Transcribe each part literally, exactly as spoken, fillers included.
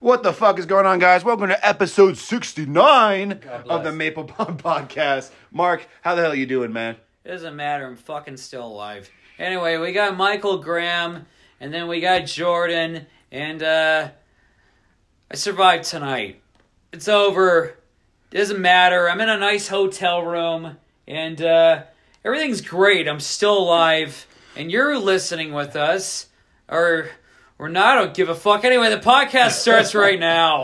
What the fuck is going on, guys? Welcome to episode sixty-nine of the Maple Pond Podcast. Mark, how the hell are you doing, man? It doesn't matter. I'm fucking still alive. Anyway, we got Michael Graham, and then we got Jordan, and uh, I survived tonight. It's over. It doesn't matter. I'm in a nice hotel room, and uh, everything's great. I'm still alive, and you're listening with us, or... Or not, I don't give a fuck. Anyway, the podcast starts right now.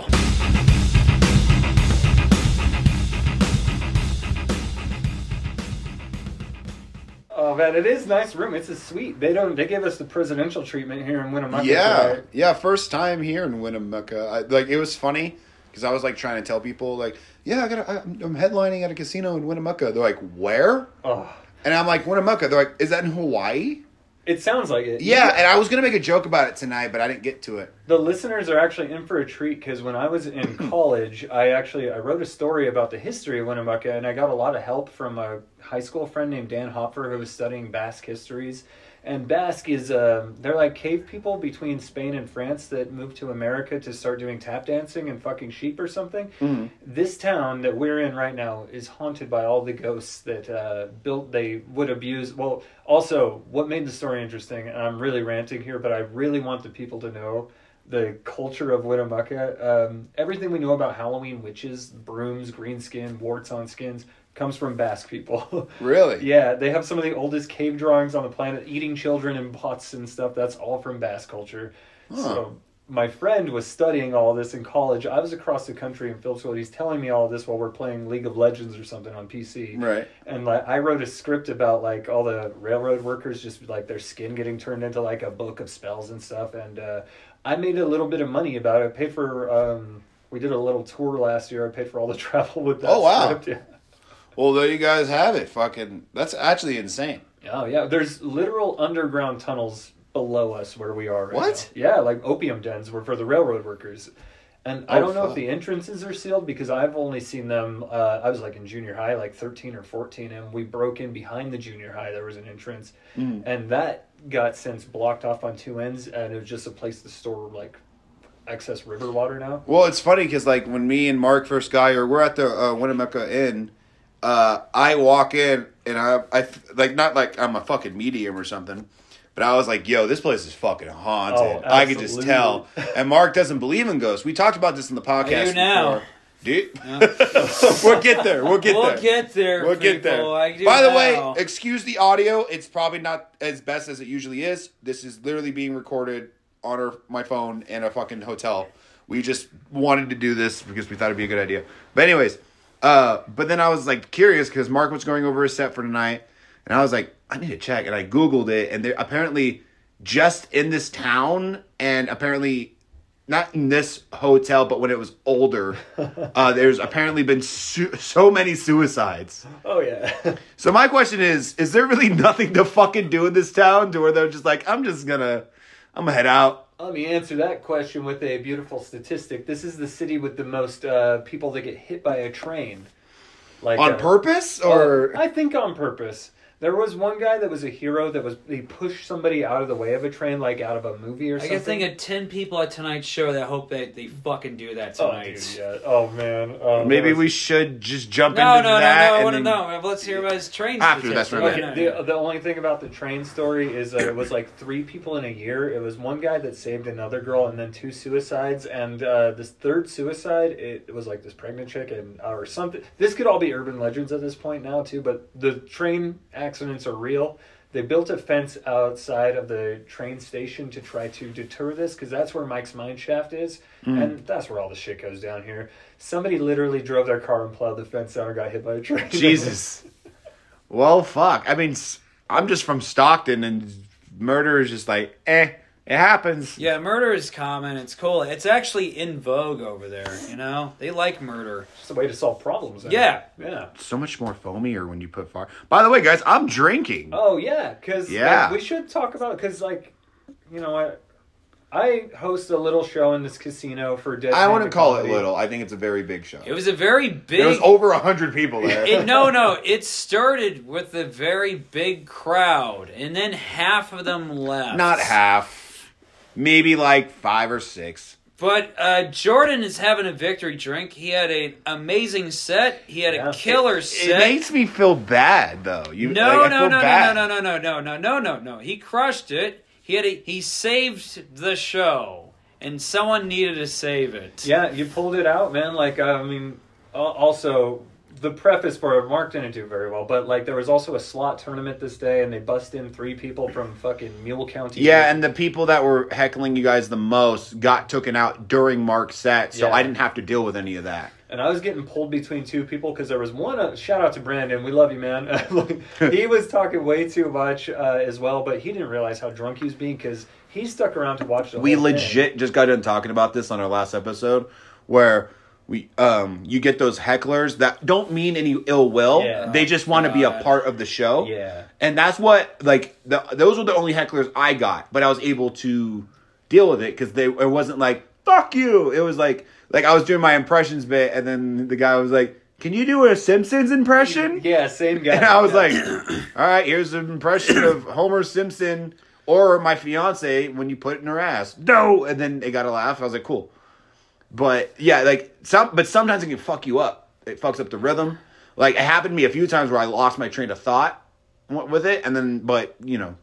Oh man, it is a nice room. It's a suite. They don't. They give us the presidential treatment here in Winnemucca. Yeah, today. yeah. First time here in Winnemucca. I, like it was funny because I was like trying to tell people like, yeah, I got. I'm headlining at a casino in Winnemucca. They're like, where? Oh. And I'm like, Winnemucca. They're like, is that in Hawaii? It sounds like it. Yeah, and I was going to make a joke about it tonight, but I didn't get to it. The listeners are actually in for a treat because when I was in college, I actually I wrote a story about the history of Winnemucca, and I got a lot of help from a high school friend named Dan Hopfer who was studying Basque histories. And Basque is, um, they're like cave people between Spain and France that moved to America to start doing tap dancing and fucking sheep or something. Mm-hmm. This town that we're in right now is haunted by all the ghosts that uh, built, they would abuse. Well, also, what made the story interesting, and I'm really ranting here, but I really want the people to know the culture of Winnemucca. Um, everything we know about Halloween, witches, brooms, green skin, warts on skins, comes from Basque people. Really? Yeah, they have some of the oldest cave drawings on the planet, eating children in pots and stuff. That's all from Basque culture. Huh. So my friend was studying all this in college. I was across the country in film school. He's telling me all this while we're playing League of Legends or something on P C. Right. And like I wrote a script about like all the railroad workers, just like their skin getting turned into like a book of spells and stuff. And uh, I made a little bit of money about it. I paid for, um, we did a little tour last year. I paid for all the travel with that oh, wow. script. Yeah. Well, there you guys have it. Fucking, that's actually insane. Oh, yeah. There's literal underground tunnels below us where we are right What? now. Yeah, like opium dens were for the railroad workers. And oh, I don't know fuck. if the entrances are sealed because I've only seen them, uh, I was like in junior high, like thirteen or fourteen, and we broke in behind the junior high. There was an entrance. Mm. And that got since blocked off on two ends, and it was just a place to store like excess river water now. Well, it's funny because like when me and Mark first got here, we're at the uh, Winnemucca Inn. Uh, I walk in and I, I like not like I'm a fucking medium or something, but I was like, "Yo, this place is fucking haunted." Oh, I could just tell. And Mark doesn't believe in ghosts. We talked about this in the podcast. I do now. Before. Dude, we'll get there. We'll get we'll there. We'll get there. We'll get there. I do By the now. way, excuse the audio. It's probably not as best as it usually is. This is literally being recorded on our, my phone in a fucking hotel. We just wanted to do this because we thought it'd be a good idea. But anyways. Uh, but then I was like curious because Mark was going over his set for tonight, and I was like, I need to check, and I Googled it, and there apparently just in this town, and apparently not in this hotel, but when it was older, uh, there's apparently been su- so many suicides. Oh yeah. So my question is: is there really nothing to fucking do in this town, to where they're just like, I'm just gonna, I'm gonna head out? Let me answer that question with a beautiful statistic. This is the city with the most uh, people that get hit by a train. Like on uh, purpose, or uh, I think on purpose. There was one guy that was a hero that was he pushed somebody out of the way of a train, like out of a movie or I something. can think of ten people at tonight's show that hope that they fucking do that Oh, tonight. dude, yeah. Oh man. Um, maybe was... we should just jump no, into no, that. No, no, no, I and want to then... know. Let's hear about his train. After, that's statistics. right. Okay, no, no. The, the only thing about the train story is that it was like three people in a year. It was one guy that saved another girl, and then two suicides. And uh, this third suicide, it, it was like this pregnant chick, and or something. This could all be urban legends at this point now too. But the train accidents are real. They built a fence outside of the train station to try to deter this, because that's where Mike's mine shaft is, mm. and that's where all the shit goes down here. Somebody literally drove their car and plowed the fence down and got hit by a train. Jesus. Well, fuck. I mean, I'm just from Stockton, and murder is just like, eh, it happens. Yeah, murder is common. It's cool. It's actually in vogue over there, you know? They like murder. It's a way to solve problems. I yeah. Mean. Yeah. So much more foamier when you put fire. By the way, guys, I'm drinking. Oh, yeah. Because yeah. like, we should talk about it, because, like, you know, I, I host a little show in this casino for Dead I wouldn't call comedy. it little. I think it's a very big show. It was a very big... There was over a hundred people there. It, no, no. It started with a very big crowd, and then half of them left. Not half. Maybe like five or six. But uh, Jordan is having a victory drink. He had an amazing set. He had Yeah. a killer It set. makes me feel bad though. You no, like, I no, feel no, bad. no, no, no, no, no, no, no, no. He crushed it. He had a, he saved the show, and someone needed to save it. Yeah, you pulled it out, man. Like, I mean, al- also, the preface for it, Mark didn't do very well, but, like, there was also a slot tournament this day, and they bust in three people from fucking Mule County. Yeah, and the people that were heckling you guys the most got taken out during Mark's set, so Yeah. I didn't have to deal with any of that. And I was getting pulled between two people because there was one, uh, shout out to Brandon, we love you, man. Like, he was talking way too much uh, as well, but he didn't realize how drunk he was being because he stuck around to watch the We whole thing. legit just got done talking about this on our last episode, where we um you get those hecklers that don't mean any ill will. Yeah. They just want to be a God. part of the show. Yeah. And that's what, like, the, those were the only hecklers I got, but I was able to deal with it because they it wasn't like, fuck you. It was like, like I was doing my impressions bit, and then the guy was like, can you do a Simpsons impression? Yeah, same guy. And I was Yeah. like, all right, here's an impression of Homer Simpson or my fiance when you put it in her ass. No. And then it got a laugh. I was like, cool. But yeah, like some, but sometimes it can fuck you up. It fucks up the rhythm. Like it happened to me a few times where I lost my train of thought w- with it, and then, but you know,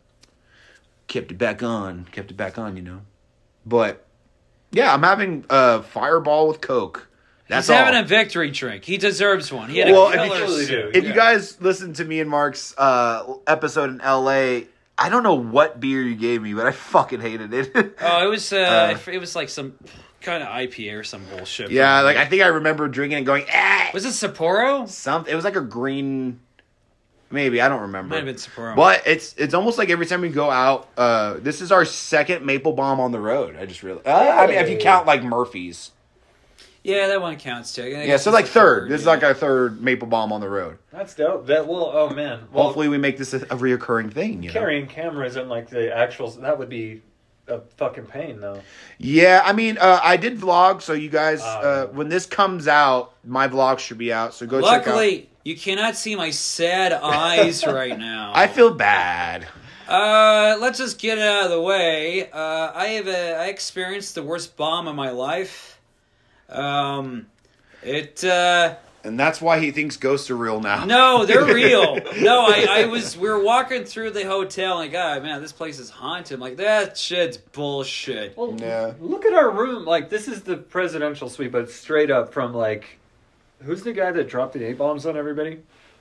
kept it back on, kept it back on, you know. But yeah, I'm having a Fireball with Coke. That's He's all. having a victory drink. He deserves one. He had Well, a if you killer totally set. do. If you guys listened to me and Mark's uh, episode in L A, I don't know what beer you gave me, but I fucking hated it. Oh, it was uh, Uh, it was like some kind of I P A or some bullshit. yeah, like I think I remember drinking and going, ah, Was it Sapporo? something. It was like a green, maybe I don't remember. Might have been Sapporo. But it's it's almost like every time we go out, uh, this is our second Maple Bomb on the road. I just realized. Uh, I mean, if you Hey. count like Murphy's. Yeah, that one counts too. I Yeah, guess so it's like the third. This is yeah. like our third Maple Bomb on the road. That's dope. That will, oh man. Well, Hopefully, we make this a, a reoccurring thing. You know? carrying cameras and like the actual, that would be a fucking pain though. Yeah, I mean, uh, I did vlog, so you guys, Oh, uh, no. when this comes out, my vlog should be out. So go check out. Luckily, you cannot see my sad eyes right now. I feel bad. Uh, let's just get it out of the way. Uh, I have a, I experienced the worst bomb of my life. Um, it uh, And that's why he thinks ghosts are real now. no, they're real. No, I, I was we were walking through the hotel and God, man, this place is haunted. I'm like, that shit's bullshit. Well, Yeah. look at our room. Like, this is the presidential suite, but straight up from like, who's the guy that dropped the A bombs on everybody?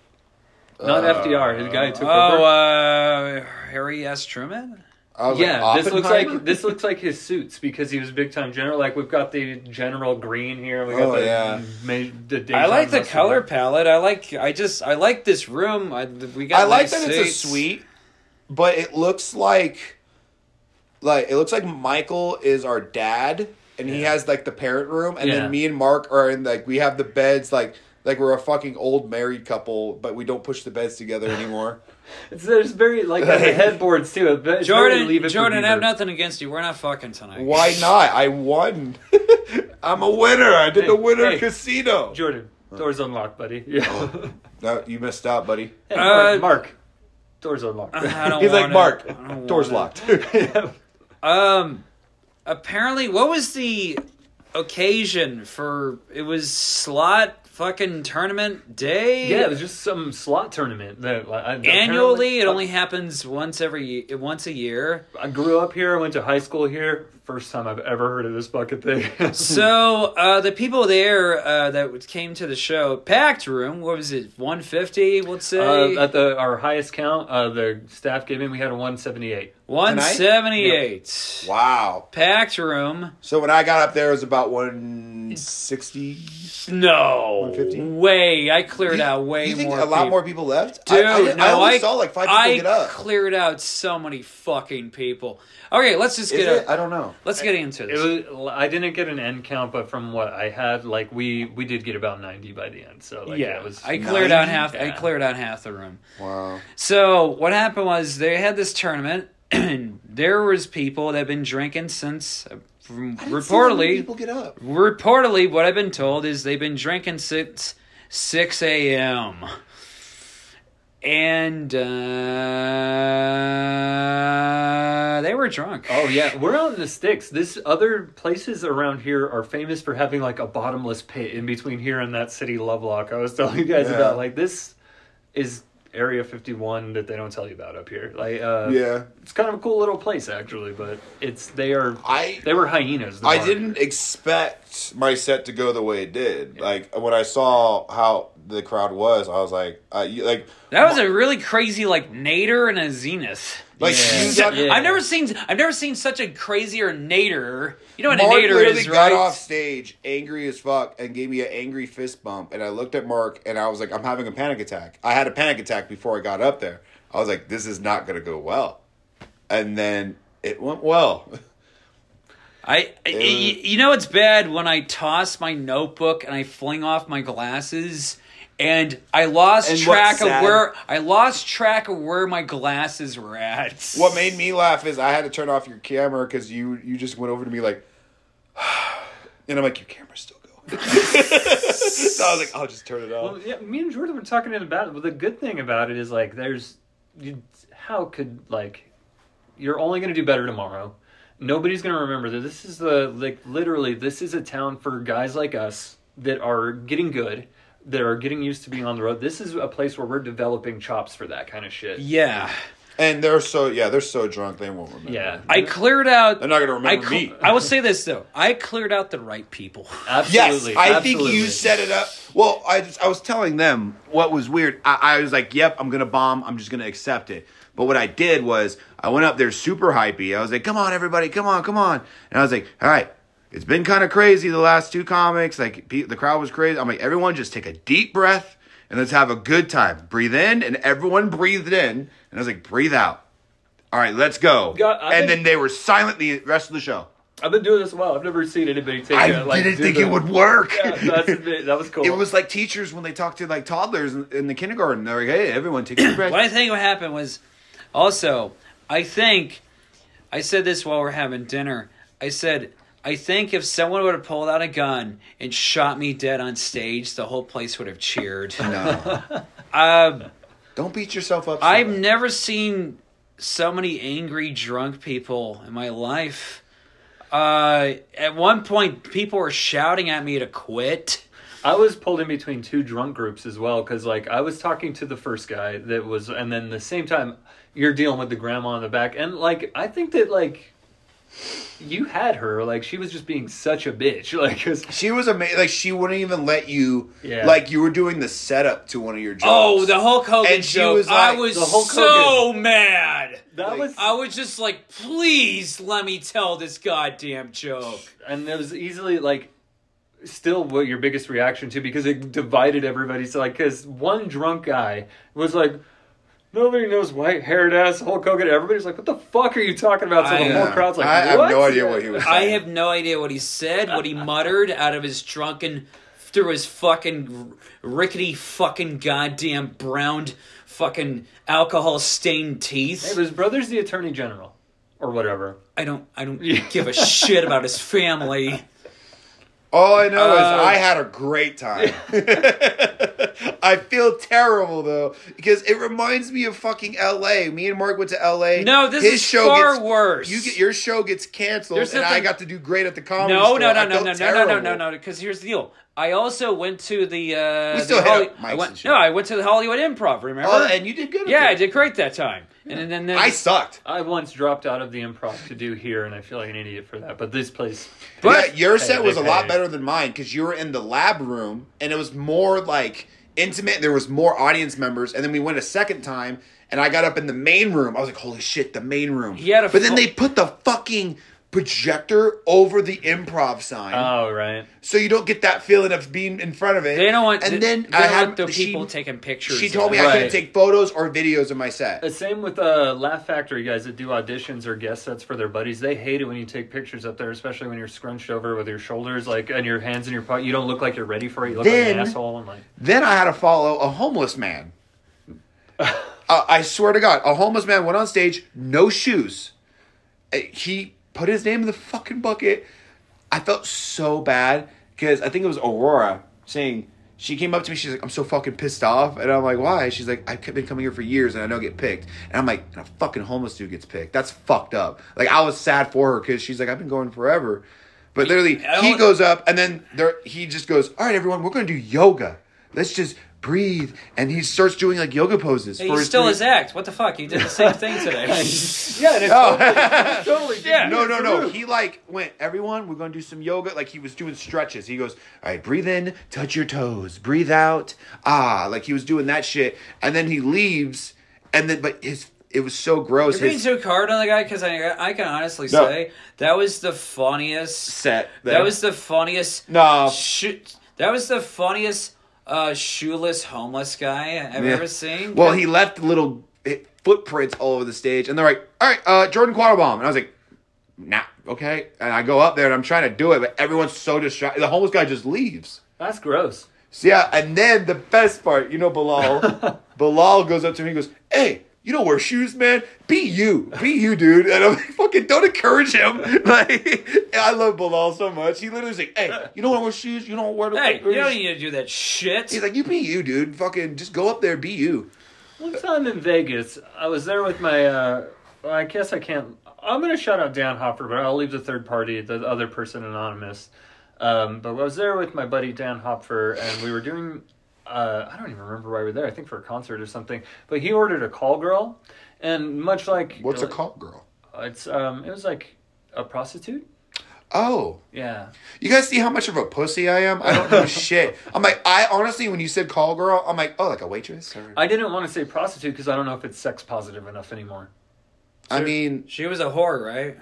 Not Uh, F D R. The guy who took Oh, over. uh, Harry S. Truman. I was Yeah, like, this looks Oppenheimer? like this looks like his suits because he was big time general. Like we've got the general green here. We got Oh, the, yeah. ma- the I like the Daytime color Mustard. palette. I like. I just. I like this room. I, we got. I like nice that it's a seats. suite, but it looks like, like it looks like Michael is our dad, and he Yeah. has like the parent room, and Yeah. then me and Mark are in like we have the beds like like we're a fucking old married couple, but we don't push the beds together anymore. It's, there's very like the headboards too. It's very Jordan, leave it for Jordan, I have Beaver. nothing against you. We're not fucking tonight. Why not? I won. I'm a winner. I did the Hey, winner hey. casino. Jordan, doors unlocked, buddy. Yeah. Oh. No, you missed out, buddy. Hey, Uh, Mark, Mark, doors unlocked. I don't He's like, wanna- Mark, I don't doors wanna- locked. Yeah. Um, apparently, what was the occasion for? It was slot fucking tournament day. Yeah, it was just some slot tournament that like, I- Annually, apparently- it only happens once every once a year. I grew up here. I went to high school here. First time I've ever heard of this bucket thing. So uh, the people there uh, that came to the show, packed room. What was it? one fifty. Let's say Uh, at the our highest count, uh, the staff gave me, we had a one seventy-eight. one seventy-eight. Wow. Packed room. So when I got up there, it was about one sixty. No one fifty? way. I cleared out way You think more. a lot people. more people left? Dude, I, I, no, I only I saw like five people I get up. cleared out so many fucking people. Okay, let's just Is get it? a, I don't know. let's get into It this. was. I didn't get an end count, but from what I had, like we we did get about ninety by the end. So like, yeah, it was. I cleared out ninety? half. I Yeah. cleared out half the room. Wow. So what happened was they had this tournament, and there was people that have been drinking since. uh, From I didn't see that many reportedly, people get up. reportedly, what I've been told is they've been drinking since six a.m. and uh, they were drunk. Oh yeah, we're out in the sticks. This other places around here are famous for having like a bottomless pit in between here and that city Lovelock I was telling you guys Yeah. about. Like this is Area fifty-one that they don't tell you about up here. Like uh, Yeah. it's kind of a cool little place actually, but it's they are I they were hyenas. the I mark. didn't expect my set to go the way it did. Like when I saw how the crowd was, I was like, uh, you, like That was a really crazy like Nader and a Zenith. like Yeah. you got. Yeah. I've never seen I've never seen such a crazier Nader. You know what Mark a Nader literally is, got right? off stage angry as fuck and gave me an angry fist bump. And I looked at Mark and I was like, I'm having a panic attack. I had a panic attack before I got up there. I was like, this is not going to go well. And then it went well. I, I y- you know it's bad when I toss my notebook and I fling off my glasses and I lost And track what's of sad- where I lost track of where my glasses were at. What made me laugh is I had to turn off your camera because you, you just went over to me like, and I'm like, your camera's still going. So I was like, I'll just turn it off. Well, yeah, me and Jordan were talking about it. But the good thing about it is like, there's, you, how could like, you're only going to do better tomorrow. Nobody's going to remember that this is the like literally this is a town for guys like us that are getting good, that are getting used to being on the road. This is a place where we're developing chops for that kind of shit. Yeah. And they're so, yeah, they're so drunk they won't remember. Yeah. I cleared out They're not going to I, remember cl- me. I will say this though. I cleared out the right people. Absolutely. Yes, I absolutely. think you set it up. Well, I just, I was telling them what was weird. I, I was like, "Yep, I'm gonna bomb. I'm just gonna accept it." But what I did was I went up there super hypey. I was like, "Come on, everybody, come on, come on!" And I was like, "All right, it's been kind of crazy the last two comics. Like pe- the crowd was crazy. I'm like, everyone, just take a deep breath and let's have a good time. Breathe in, and everyone breathed in, and I was like, breathe out. All right, let's go." God, I and think- then they were silent the rest of the show. I've been doing this a while. I've never seen anybody take I a, like, didn't do think the- it would work. Yeah, that's a bit, that was cool. It was like teachers when they talk to like toddlers in, in the kindergarten. They're like, "Hey, everyone, take a breath." What I think what happened was, also, I think, I said this while we're having dinner. I said, I think if someone would have pulled out a gun and shot me dead on stage, the whole place would have cheered. No, Um, don't beat yourself up. so I've much. never seen so many angry drunk people in my life. Uh, at one point, people were shouting at me to quit. I was pulled in between two drunk groups as well because, like, I was talking to the first guy that was, and then the same time you're dealing with the grandma in the back, and like I think that like you had her, like she was just being such a bitch, like because She was amazing. Like she wouldn't even let you. Yeah. Like you were doing the setup to one of your jokes. Oh, the Hulk Hogan And she joke. was I like- was the Hulk so mad. that Like, was, I was just like, please let me tell this goddamn joke. and it was easily like still what your biggest reaction to because it divided everybody. So like, because one drunk guy was like, nobody knows white haired ass Hulk Hogan. Everybody's like, what the fuck are you talking about? So I- the whole crowd's like, I have what? no idea what he was I saying. have no idea what he said, what he muttered out of his drunken, through his fucking rickety fucking goddamn browned fucking alcohol stained teeth. Hey, but his brother's the attorney general or whatever. I don't, I don't give a shit about his family. All I know Uh, is I had a great time. I feel terrible though because it reminds me of fucking L A. Me and Mark went to L A. No, this His is show far gets, worse. You get your show gets canceled, There's and I nothing- got to do great at the comedy No, store. no, no, I no, felt no, no, no, terrible. no, no, no. Because here's the deal. I also went to the. Uh, We still the hit Holly- up mics I went, and shit. No, I went to the Hollywood Improv. Remember? Oh, and you did good. yeah, at I it. did great that time. And then, then, then I sucked. I once dropped out of the improv to do here, and I feel like an idiot for that. But this place, But yeah, your Hey, set was a they lot pay. better than mine because you were in the lab room and it was more like intimate. There was more audience members, and then we went a second time, and I got up in the main room. I was like, "Holy shit, the main room!" He had a but then fu- they put the fucking projector over the improv sign, oh right, so you don't get that feeling of being in front of it. They don't want. And they, then they I don't had want the she, people taking pictures. She of told me it. I Right. couldn't take photos or videos of my set. the same with uh, Laugh Factory guys that do auditions or guest sets for their buddies. They hate it when you take pictures up there, especially when you're scrunched over with your shoulders like and your hands in your pocket. You don't look like you're ready for it. You look like Then- an asshole. And like, Then I had to follow a homeless man. uh, I swear to God, a homeless man went on stage, no shoes. Uh, He put his name in the fucking bucket. I felt so bad because I think it was Aurora saying, she came up to me. She's like, I'm so fucking pissed off. And I'm like, why? She's like, I've been coming here for years and I don't get picked. And I'm like, and a fucking homeless dude gets picked. That's fucked up. Like, I was sad for her because she's like, I've been going forever. But literally, he goes up and then there, he just goes, all right, everyone, we're going to do yoga. Let's just breathe. And he starts doing like yoga poses. Hey, for he's his still three- his act. What the fuck? He did the same thing today. Yeah, and it's Oh. totally, it's totally Yeah. No, no, no. He like went, everyone, we're going to do some yoga. Like he was doing stretches. He goes, all right, breathe in, touch your toes, breathe out. Ah, like he was doing that shit. And then he leaves. And then, but his, it was so gross. You're being His too hard on the guy because I, I can honestly No. say that was the funniest. set. That was the funniest. No. Sho- that was the funniest uh, shoeless homeless guy I've Yeah. ever seen. Well, he left little eh, footprints all over the stage. And they're like, all right, uh, Jordan Quattlebaum. And I was like, nah, okay. And I go up there and I'm trying to do it, but everyone's so distracted. The homeless guy just leaves. That's gross. So yeah, and then the best part, you know, Bilal. Bilal goes up to me and goes, hey, you don't wear shoes, man. Be you. Be you, dude. And I'm like, fucking don't encourage him. Like, I love Bilal so much. He literally was like, hey, you don't want to wear shoes? You don't wear the Hey, you don't need to do that shit. He's like, you be you, dude. Fucking just go up there, be you. One time in Vegas, I was there with my, uh, well, I guess I can't, I'm going to shout out Dan Hopper, but I'll leave the third party, the other person anonymous. Um, but I was there with my buddy Dan Hopfer, and we were doing, uh, I don't even remember why we were there, I think for a concert or something, but he ordered a call girl, and much like... What's uh, a call girl? It's, um, it was like a prostitute? Oh. Yeah. You guys see how much of a pussy I am? I don't know shit. I'm like, I honestly, when you said call girl, I'm like, oh, like a waitress? Or... I didn't want to say prostitute because I don't know if it's sex positive enough anymore. I mean... She was a whore, right?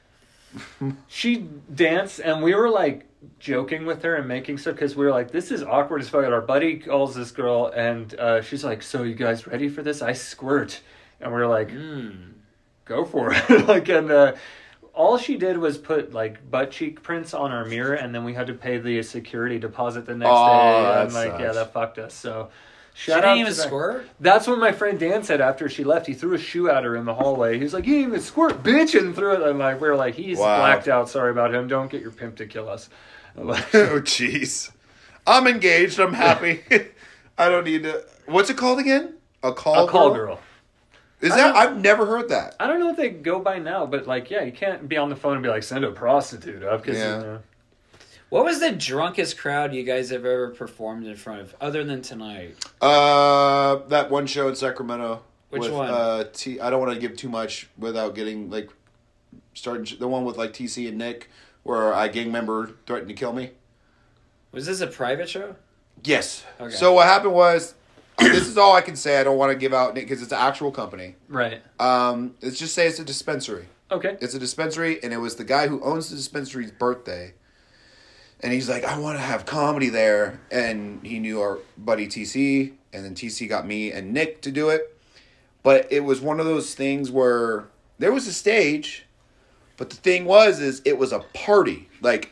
She danced, and we were like joking with her and making stuff because we were like, this is awkward as fuck. And our buddy calls this girl, and uh, she's like, so you guys ready for this? I squirt. And we are like, Mm. go for it. Like, and uh, all she did was put like butt cheek prints on our mirror, and then we had to pay the security deposit the next Oh, day. that And like, yeah, sucks. that fucked us. So She shout didn't out even to that. squirt? That's what my friend Dan said after she left. He threw a shoe at her in the hallway. He was like, you didn't even squirt, bitch, and threw it. And like, we were like, he's Wow. blacked out. Sorry about him. Don't get your pimp to kill us. Oh, jeez. I'm engaged. I'm happy. I don't need to... What's it called again? A call A call girl? girl. Is I that... don't- I've never heard that. I don't know what they go by now, but like, yeah, you can't be on the phone and be like, send a prostitute up. Cause, Yeah. you know, What was the drunkest crowd you guys have ever performed in front of, other than tonight? Uh, that one show in Sacramento. Which with, one? Uh, T. I don't want to give too much without getting like starting. The one with like T C and Nick, where a gang member threatened to kill me. Was this a private show? Yes. Okay. So what happened was, this is all I can say. I don't want to give out because it's an actual company. right. Um, let's just say it's a dispensary. Okay. It's a dispensary, and it was the guy who owns the dispensary's birthday. And he's like, I want to have comedy there. And he knew our buddy T C, and then T C got me and Nick to do it. But it was one of those things where there was a stage, but the thing was, is it was a party. Like,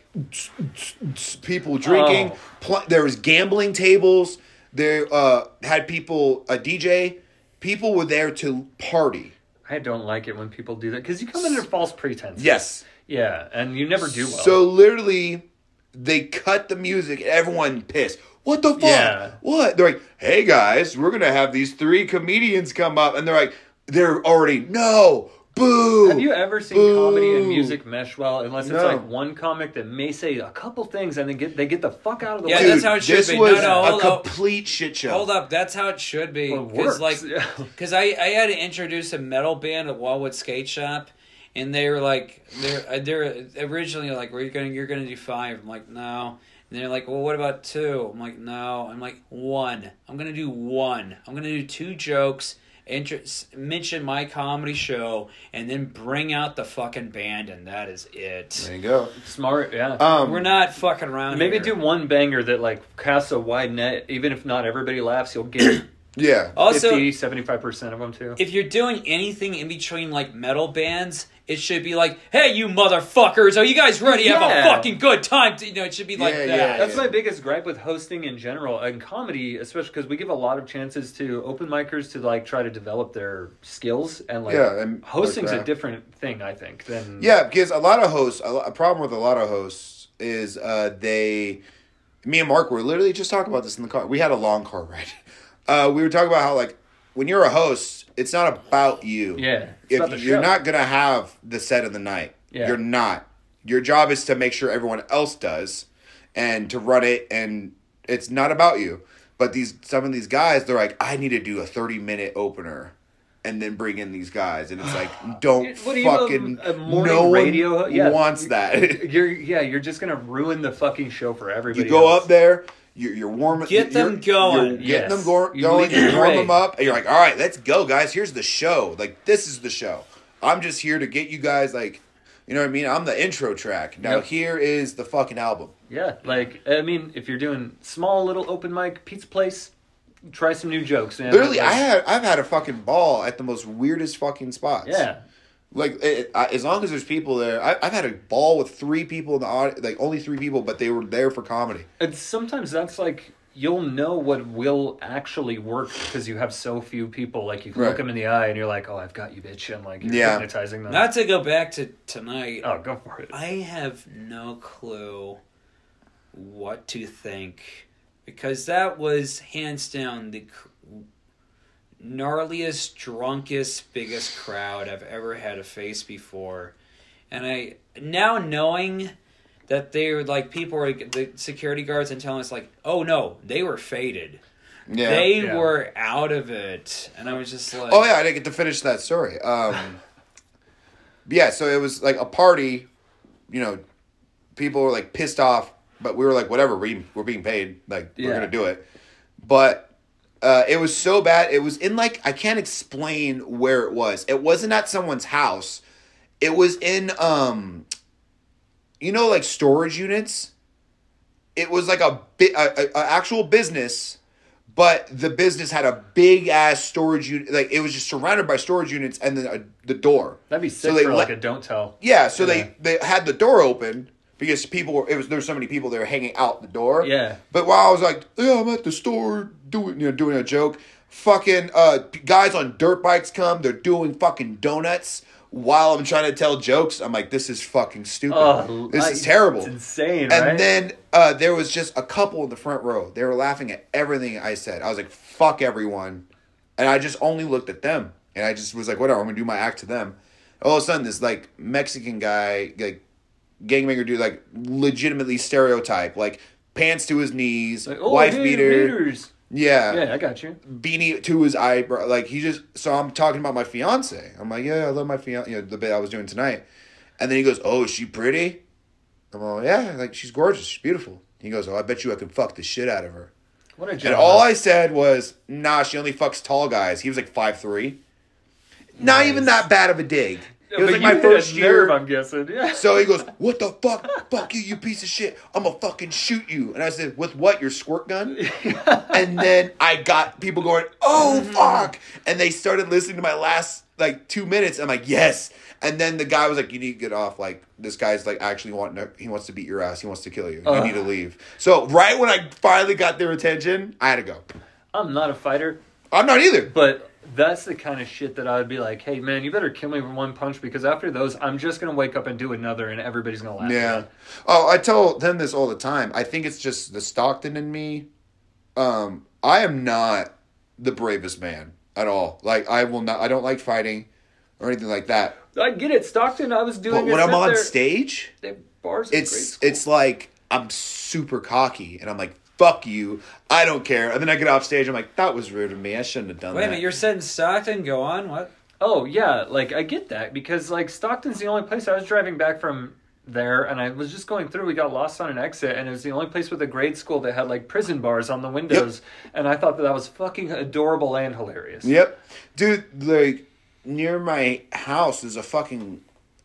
people drinking. Oh. Pl- there was gambling tables. There uh, had people, a D J. People were there to party. I don't like it when people do that because you come under false pretense. Yes. Yeah, and you never do well. So literally, they cut the music. Everyone pissed. What the fuck? Yeah. What? They're like, hey guys, we're gonna have these three comedians come up, and they're like, they're already no, boo. have you ever seen boo. comedy and music mesh well? Unless it's No. like one comic that may say a couple things and then get they get the fuck out of the Yeah, way. that's how it should this be. was No, no, a hold up. complete shit show. Hold up, that's how it should be. Well, it Because works. like, because I, I had to introduce a metal band at Wildwood Skate Shop, and they were like, they're they're originally like, we're gonna you're gonna do five. I'm like, no. And they're like, well, what about two? I'm like, no. I'm like, one. I'm gonna do one. I'm gonna do two jokes. Intro- mention my comedy show, and then bring out the fucking band, and that is it. There you go. Smart, yeah. Um, We're not fucking around. Maybe here. do one banger that like casts a wide net. Even if not everybody laughs, you'll get yeah. also fifty, seventy-five percent of them too. if you're doing anything in between like metal bands, it should be like, hey, you motherfuckers, are you guys ready to have a Yeah. fucking good time? You know, it should be like Yeah, that. yeah, That's my biggest gripe with hosting in general and comedy, especially because we give a lot of chances to open micers to like try to develop their skills and like Yeah, and hosting's like a that. different thing, I think. Than Yeah, because a lot of hosts, a, lo- a problem with a lot of hosts is uh, they me and Mark were literally just talking about this in the car. We had a long car ride. Uh, we were talking about how, like, when you're a host, it's not about you. Yeah. It's If about the you're show. not going to have the set of the night. Yeah. You're not. Your job is to make sure everyone else does and to run it, and it's not about you. But these some of these guys, they're like, I need to do a thirty-minute opener and then bring in these guys. And it's like, don't What are you, fucking... a- a morning no radio- one yeah. wants that. You're yeah, you're just gonna ruin the fucking show for everybody. You go else. up there, you're, you're warming... Get you're, them going. You're getting Yes. them go- You going, lead you the warm way. them up, and you're like, all right, let's go, guys. Here's the show. Like, this is the show. I'm just here to get you guys, like... You know what I mean? I'm the intro track. Now, Yep. here is the fucking album. Yeah, like I mean, if you're doing small little open mic pizza place, try some new jokes. Man. Literally, Like, I had I've had a fucking ball at the most weirdest fucking spots. yeah, Like it, I, as long as there's people there, I, I've had a ball with three people in the audience, like only three people, but they were there for comedy. and sometimes that's like you'll know what will actually work because you have so few people. Like you can Right. look them in the eye and you're like, "Oh, I've got you, bitch," and like you're Yeah. hypnotizing them. Not to go back to tonight. oh, go for it. I have no clue what to think because that was hands down the cr- gnarliest, drunkest, biggest crowd I've ever had to face before. And I now knowing that they were like people were the security guards and telling us like, oh no, they were faded. Yeah. They Yeah. were out of it, and I was just like, Oh yeah, I didn't get to finish that story. Um, yeah, so it was like a party. You know, people were like pissed off, but we were like, whatever, we we're being paid, like we're Yeah. gonna do it. But uh, it was so bad. It was in like I can't explain where it was. It wasn't at someone's house. It was in um, you know, like storage units. It was like a bit a, a, a actual business. But the business had a big ass storage unit. Like it was just surrounded by storage units and then uh, the door. That'd be sick So they for like let- a don't tell. Yeah, so Yeah. they they had the door open because people were. It was there were so many people there hanging out the door. Yeah. But while I was like, yeah, I'm at the store doing you know doing a joke. Fucking uh, guys on dirt bikes come. They're doing fucking donuts while I'm trying to tell jokes. I'm like, this is fucking stupid. Oh, this I- is terrible. It's insane, And right? then uh, there was just a couple in the front row. They were laughing at everything I said. I was like, fuck everyone. And I just only looked at them. And I just was like, whatever, I'm going to do my act to them. All of a sudden, this like Mexican guy, like gangbanger dude, like legitimately stereotype, like pants to his knees, Like, oh, wife hey, beater. meters. Yeah. Yeah, I got you. Beanie to his eyebrow. Like he just, so I'm talking about my fiance. I'm like, yeah, I love my fiance, you know, the bit I was doing tonight. And then he goes, oh, is she pretty? I'm like, yeah, like she's gorgeous, she's beautiful. He goes, oh, I bet you I can fuck the shit out of her. What a And job. all I said was, nah, she only fucks tall guys. He was like five three. Not Nice. even that bad of a dig. It was But like you my hit first a year. nerve, I'm guessing. Yeah. So he goes, what the fuck? Fuck you, you piece of shit. I'm gonna fucking shoot you. And I said, with what? Your squirt gun? And then I got people going, oh, fuck. And they started listening to my last, like, two minutes. I'm like, yes. And then the guy was like, you need to get off. Like, this guy's, like, actually wanting to, he wants to beat your ass. He wants to kill you. You Ugh. need to leave. So right when I finally got their attention, I had to go. I'm not a fighter, I'm not either. but that's the kind of shit that I would be like, hey, man, you better kill me with one punch because after those, I'm just going to wake up and do another and everybody's going to laugh. Yeah. again. Oh, I tell them this all the time. I think it's just the Stockton in me. Um, I am not the bravest man at all. Like I will not. I don't like fighting or anything like that. I get it. Stockton, I was doing But a when I'm set on there. stage, They bars are it's great school. it's like I'm super cocky and I'm like, fuck you. I don't care. And then I get off stage. I'm like, that was rude of me. I shouldn't have done wait a that. minute, you're setting Stockton. Go on, what? Oh, yeah, like, I get that, because, like, Stockton's the only place. I was driving back from there, and I was just going through, we got lost on an exit, and it was the only place with a grade school that had, like, prison bars on the windows, and I thought that that was fucking adorable and hilarious. Yep, dude. Like near my house is a fucking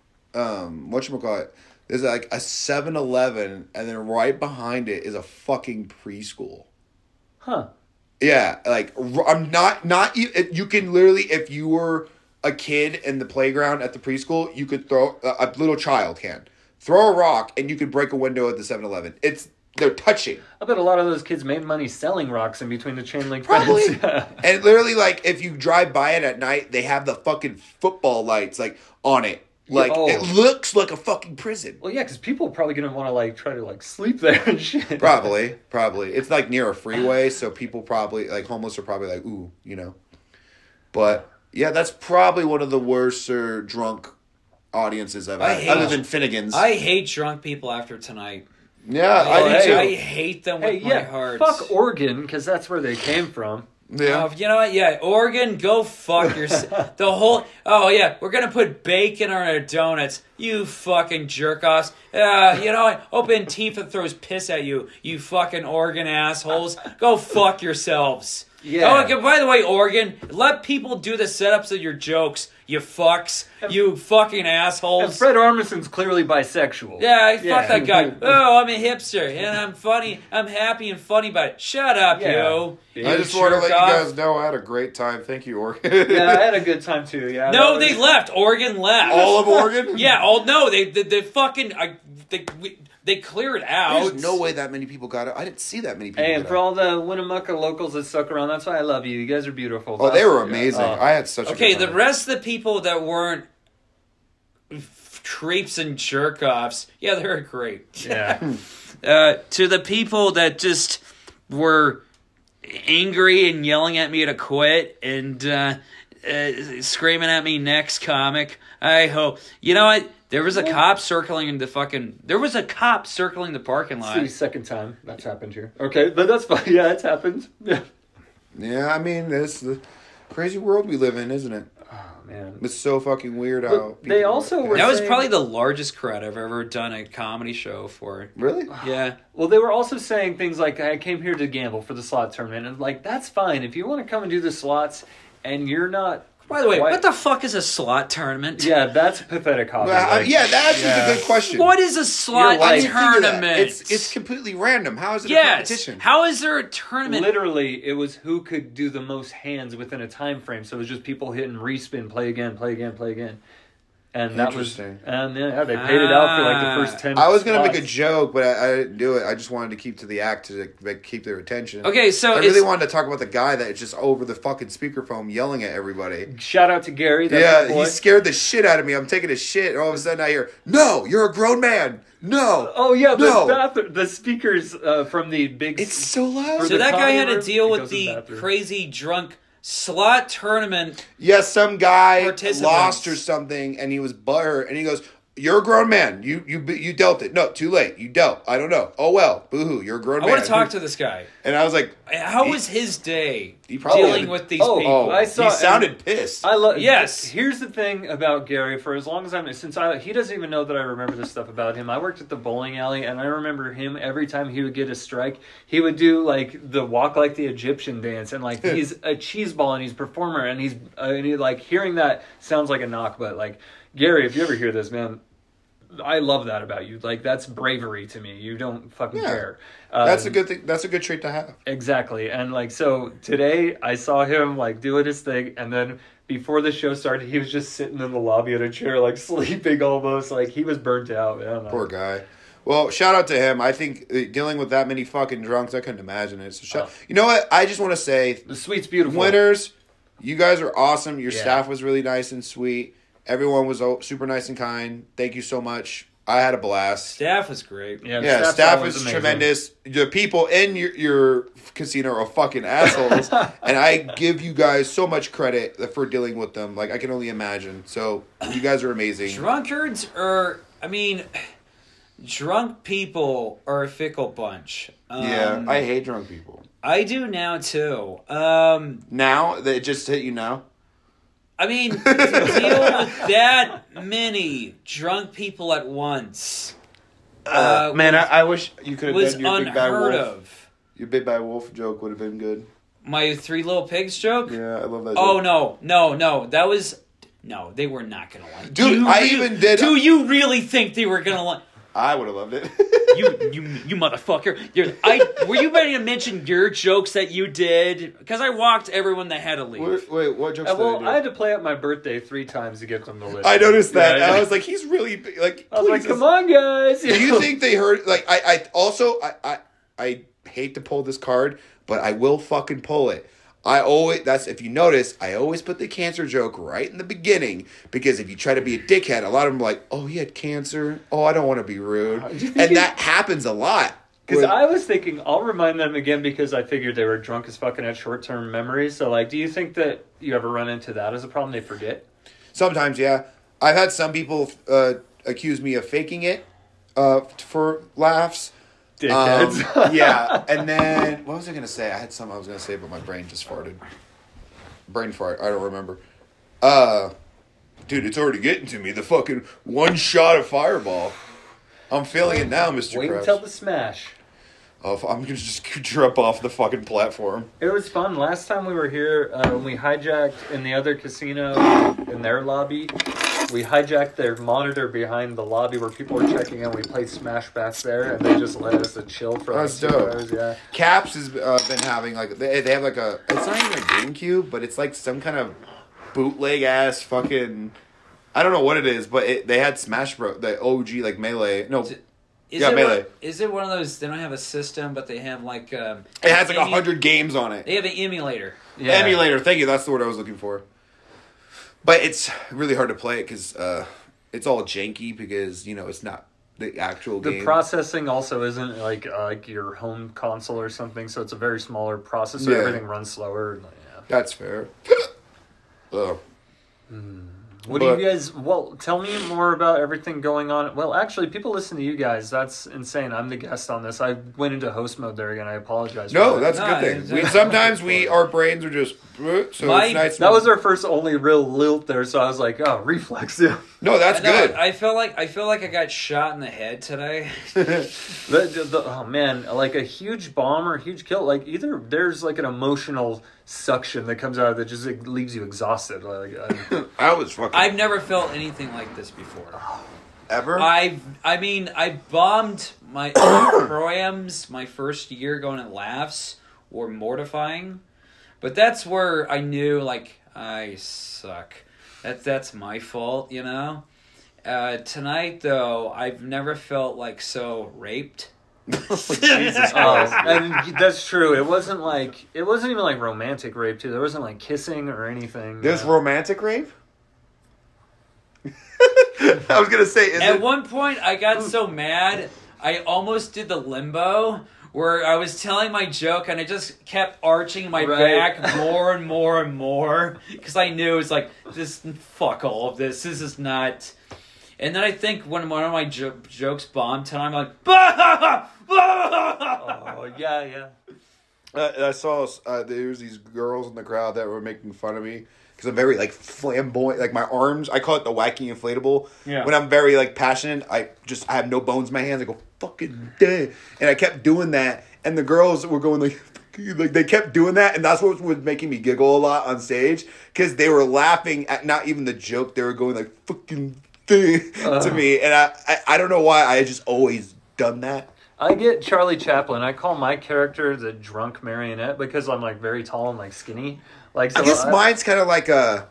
um whatchamacallit. There's like a seven eleven, and then right behind it is a fucking preschool. Huh. Yeah, like r- I'm not not e- you can literally, if you were a kid in the playground at the preschool, you could throw a, a little child can throw a rock and you could break a window at the seven eleven. It's they're touching. I bet a lot of those kids made money selling rocks in between the chain link Probably. fence. Yeah. And literally, like if you drive by it at night, they have the fucking football lights like on it. Like, Oh. it looks like a fucking prison. Well, yeah, because people are probably gonna want to like try to like sleep there and shit. Probably, probably. It's like near a freeway, so people probably, like, homeless are probably like, ooh, you know. But, yeah, that's probably one of the worst or drunk audiences I've I had, hate- other than Finnegan's. I hate drunk people after tonight. yeah, I, I hey. do too. I hate them with Hey, my yeah, heart. fuck Oregon, because that's where they came from. yeah. Oh, you know what? Yeah, Oregon, go fuck yourself. The whole. Oh yeah, we're gonna put bacon on our donuts. You fucking jerk offs. Uh, you know what? Open Tifa throws piss at you. You fucking Oregon assholes. Go fuck yourselves. Yeah. Oh, okay, by the way, Oregon, let people do the setups of your jokes. You fucks. You fucking And assholes. Fred Armisen's clearly bisexual. Yeah, fuck Yeah. that guy. Oh, I'm a hipster and I'm funny. I'm happy and funny about it. Shut up, Yeah. you. I You just want to jerk let you off. guys know I had a great time. Thank you, Oregon. Yeah, I had a good time too. Yeah. No, that they was- left. Oregon left. All of Oregon? Yeah. Oh no, they they, they fucking I, they we, they cleared out. There's no way that many people got it. I didn't see that many people. Hey, and get for out. all the Winnemucca locals that stuck around, that's why I love you. You guys are beautiful. Oh, they were That's- amazing. uh, I had such a Okay, good the time. rest of the people that weren't f- creeps and jerk offs, yeah, they were great. yeah. Uh, to the people that just were angry and yelling at me to quit and uh, uh, screaming at me next comic, I hope. You know what? There was a cop circling the fucking. There was a cop circling the parking It's lot. the second time that's happened here. Okay, but that's fine. Yeah, it's happened. Yeah. Yeah, I mean, it's the crazy world we live in, isn't it? Oh man. It's so fucking weird how. But they people- also were- That was saying- probably the largest crowd I've ever done a comedy show for. Really? Yeah. Well, they were also saying things like, "I came here to gamble for the slot tournament," and like that's fine if you want to come and do the slots, and you're not. By the way, quite- what the fuck is a slot tournament? Yeah, that's a pathetic hobby. Well, I- like- yeah, that's yeah. a good question. What is a slot You're right. I didn't think of that. tournament? It's it's completely random. How is it a yes. competition? How is there a tournament? Literally, it was who could do the most hands within a time frame. So it was just people hitting respin, play again, play again, play again, and that was Interesting. and yeah, they paid it out for like Ah. the first ten. I was gonna make a spots. joke, but I, I didn't do it. I just wanted to keep to the act to like, keep their attention. Okay, so I it's, really wanted to talk about the guy that is just over the fucking speakerphone yelling at everybody. Shout out to Gary. That's Yeah, my boy. he scared the shit out of me. I'm taking a shit, and all of a sudden I hear, "No, you're a grown man. No." Oh yeah, the No. bathroom, the speakers uh, from the big. It's so loud. For so the that guy comedy had to room, deal it with goes in the the bathroom. crazy drunk slot tournament. Yes, some guy Participants. lost or something, and he was butthurt, and he goes, "You're a grown man. You you you dealt it. No, too late. You dealt. I don't know. Oh well. Boo-hoo. You're a grown I man." want to talk to this guy. And I was like, How He- was his day he probably dealing had- with these Oh, people? "Oh, I saw- he sounded pissed." I love. Yes. Here's the thing about Gary. For as long as I'm since I he doesn't even know that I remember this stuff about him. I worked at the bowling alley, and I remember him every time he would get a strike, he would do like the walk like the Egyptian dance, and like he's a cheese ball and he's a performer, and he's uh, and he, like hearing that sounds like a knock, but like Gary, if you ever hear this, man. I love that about you. Like that's bravery to me. You don't fucking Yeah. care. That's a Um, good thing. That's a good trait to have. Exactly. And like so today I saw him like doing his thing, and then before the show started he was just sitting in the lobby at a chair like sleeping almost, like he was burnt out, man. Poor guy. Well, shout out to him. I think uh, dealing with that many fucking drunks, I couldn't imagine it. So, shout- Oh. you know what? I just want to say, The suite's beautiful. winners, you guys are awesome. Your Yeah. staff was really nice and sweet. Everyone was oh, super nice and kind. Thank you so much. I had a blast. Staff was great. Yeah, Yeah, staff's staff always is amazing. tremendous. The people in your, your casino are fucking assholes, and I give you guys so much credit for dealing with them. Like I can only imagine. So you guys are amazing. Drunkards are, I mean, drunk people are a fickle bunch. Um, yeah, I hate drunk people. I do now too. Um, Now that it just hit you now. I mean, to deal with that many drunk people at once Uh, Uh, man, I, I wish you could have was done your big bad unheard wolf. of. Your big bad wolf joke would have been good. My Three Little Pigs joke? Yeah, I love that. Oh, joke. no, no, no. That was. No, they were not going to like Dude, Do you I rea- even did- Do you really think they were going to like. I would have loved it. You, you, you motherfucker! You're, I were you ready to mention your jokes that you did? Because I walked everyone that had to leave. wait, wait, what jokes Uh, did I well, do? I had to play up my birthday three times to get them to listen. I noticed that. Yeah, and yeah. I was like, he's really big. Like, I was like, please, come on, guys. Do you think they heard? Like, I, I also, I, I, I hate to pull this card, but I will fucking pull it. I always, that's, if you notice, I always put the cancer joke right in the beginning, because if you try to be a dickhead, a lot of them are like, oh, he had cancer. Oh, I don't want to be rude. And that happens a lot. Because I was thinking, I'll remind them again because I figured they were drunk as fucking at short-term memory. So, like, do you think that you ever run into that as a problem? They forget? Sometimes, yeah. I've had some people uh, accuse me of faking it uh, for laughs. Dickheads. Um, yeah, and then, what was I going to say? I had something I was going to say, but my brain just farted. Brain fart, I don't remember. Uh, dude, it's already getting to me. The fucking one shot of Fireball. I'm feeling it now, Mister Wait Krabs. until the smash. Oh, I'm gonna just drop off the fucking platform. It was fun. Last time we were here, uh, when we hijacked in the other casino in their lobby, we hijacked their monitor behind the lobby where people were checking in. We played Smash back there, and they just let us to chill for like That's two dope. hours. Yeah. Caps has uh, been having like they they have like a it's not even a GameCube, but it's like some kind of bootleg ass fucking I don't know what it is, but it, they had Smash Bros. The O G like Melee. No, Is yeah, it Melee. One, is it one of those? They don't have a system, but they have like um, It has like a emu- hundred games on it. They have an emulator. Yeah. Emulator. Thank you. That's the word I was looking for. But it's really hard to play it because uh, it's all janky because you know it's not the actual The game. processing also isn't like uh, like your home console or something, so it's a very smaller processor. Yeah. Everything runs slower. And, yeah. That's fair. Ugh. What But- do you guys? Well, tell me more about everything going on. Well, actually, people listen to you guys. That's insane. I'm the guest on this. I went into host mode there again. I apologize. No, for that. that's a No, good thing. it's- We sometimes we our brains are just uh, so My- it's nice. That was our first only real lilt there, so I was like, oh, reflex. Yeah. no, that's I know, good. I feel like I feel like I got shot in the head today. The, the, the- oh man, like a huge bomb or a huge kill. Like either there's like an emotional suction that comes out that just like, leaves you exhausted. Like I, I was fucking I've never felt anything like this before. ever. I I mean I bombed my proams my first year going at laughs were mortifying, but that's where I knew like I suck. That's that's my fault, you know. Uh, tonight though, I've never felt like so raped. Jesus oh, Christ. and that's true. It wasn't like it wasn't even like romantic rape too. There wasn't like kissing or anything. There's Uh, romantic rape. I was gonna say, is At it? one point, I got so mad, I almost did the limbo where I was telling my joke and I just kept arching my Right. back more and more and more because I knew it was like, this, fuck all of this. This is not. And then I think when one of my jo- jokes bombed tonight, I'm like, bah! Oh yeah, yeah. Uh, I saw uh, there was these girls in the crowd that were making fun of me because I'm very like flamboyant. Like my arms, I call it the wacky inflatable. Yeah. When I'm very like passionate, I just I have no bones in my hands. I go fucking dead, and I kept doing that, and the girls were going like. Like they kept doing that, and that's what was making me giggle a lot on stage because they were laughing at not even the joke; they were going like "fucking thing" Uh. to me, and I, I I don't know why I just always done that. I get Charlie Chaplin. I call my character the drunk marionette because I'm like very tall and like skinny. Like so I guess I- mine's kind of like a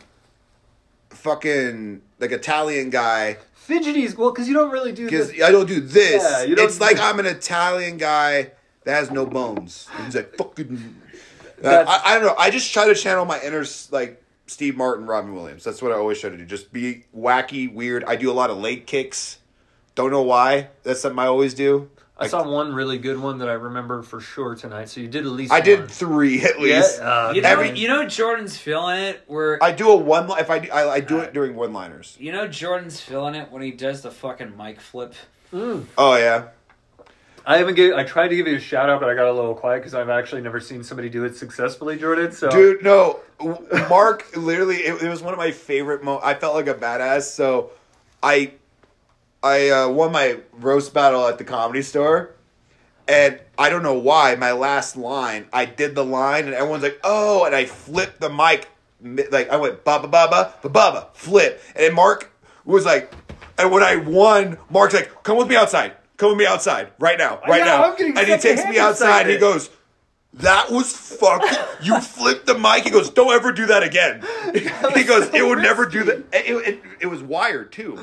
fucking like Italian guy fidgeties. Well, because you don't really do because this. I don't do this. Yeah, you don't it's like do- I'm an Italian guy that has no bones. And he's like fucking. Uh, That's- I, I don't know. I just try to channel my inner like Steve Martin, Robin Williams. That's what I always try to do. Just be wacky, weird. I do a lot of leg kicks. Don't know why. That's something I always do. I saw one really good one that I remember for sure tonight. So you did at least. I did one. three at least. Yeah, uh, You know, Every- you know Jordan's feeling it where I do a one. If I do, I, I do it during one liners. you know Jordan's feeling it when he does the fucking mic flip. Mm. Oh yeah. I haven't give. I tried to give you a shout out, but I got a little quiet because I've actually never seen somebody do it successfully, Jordan. So Dude, no. Mark, literally, it, it was one of my favorite moments. I felt like a badass. So, I, I uh, won my roast battle at the Comedy Store, and I don't know why. My last line, I did the line, and everyone's like, "Oh!" And I flipped the mic, like I went ba ba ba ba ba ba ba flip, and then Mark was like, and when I won, Mark's like, "Come with me outside. Come with me outside right now, right Yeah, now." I'm getting And he takes secondhand me outside. He excited. goes. That was fucking. You flipped the mic. He goes, "Don't ever do that again." He goes, "It would never do that." It, it, it was wired too.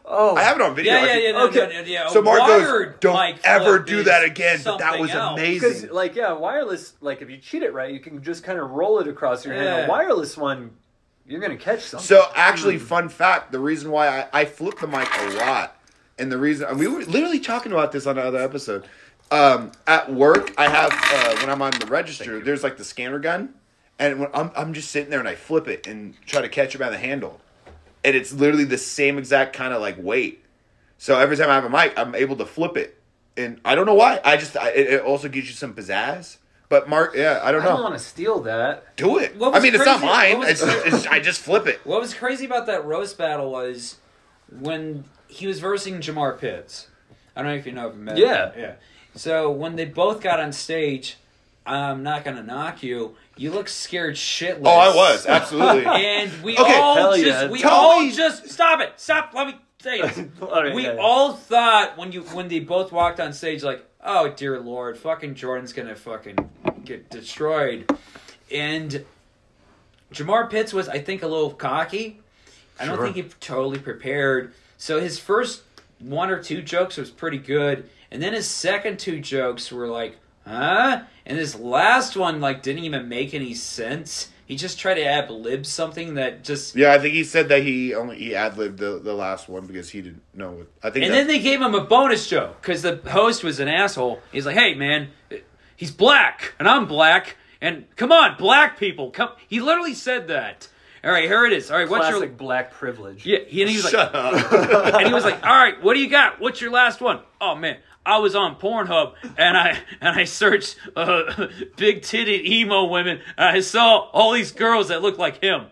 Oh, I have it on video. Yeah, I yeah, can- yeah. No, Okay. no, no, yeah. So Mark goes, Wired don't mic ever flip do is that again. But that something was else. amazing. Because, like, yeah, wireless, like, if you cheat it right, you can just kind of roll it across your hand. Yeah. A wireless one, you're going to catch something. So actually, fun fact: the reason why I, I flip the mic a lot, and the reason we were literally talking about this on another episode. Um, at work, I have uh, when I'm on the register, there's like the scanner gun, and when I'm I'm just sitting there and I flip it and try to catch it by the handle, and it's literally the same exact kind of like weight. So every time I have a mic, I'm able to flip it, and I don't know why. I just I, it, it also gives you some pizzazz. But Mark, yeah, I don't I know. don't want to steal that. Do it. What I was mean, it's not crazy- mine. what was- It's, it's I just flip it. What was crazy about that roast battle was when he was versing Jamar Pitts. I don't know if you know him. Yeah. Yeah. So when they both got on stage, I'm not gonna knock you. You look scared shitless. Oh, I was absolutely. And we Okay, all hell just yeah. we Tell all me- just stop it. Stop. Let me say it. All right, we yeah, yeah. all thought when you when they both walked on stage like, oh dear Lord, fucking Jordan's gonna fucking get destroyed. And Jamar Pitts was, I think, a little cocky. I don't Sure. think he totally prepared. So his first one or two jokes was pretty good, and then his second two jokes were like, huh? And his last one like didn't even make any sense. He just tried to ad lib something that just. Yeah, I think he said that he only he ad libbed the, the last one because he didn't know what. I think. And that, then they gave him a bonus joke because the host was an asshole. He's like, "Hey, man, he's black and I'm black, and come on, black people, come." He literally said that. All right, here it is. All right, what's Classic your black privilege. yeah? He, and he was like, shut up. and he was like, "All right, what do you got? What's your last one?" Oh man, I was on Pornhub and I and I searched uh, big titted emo women. And I saw all these girls that looked like him.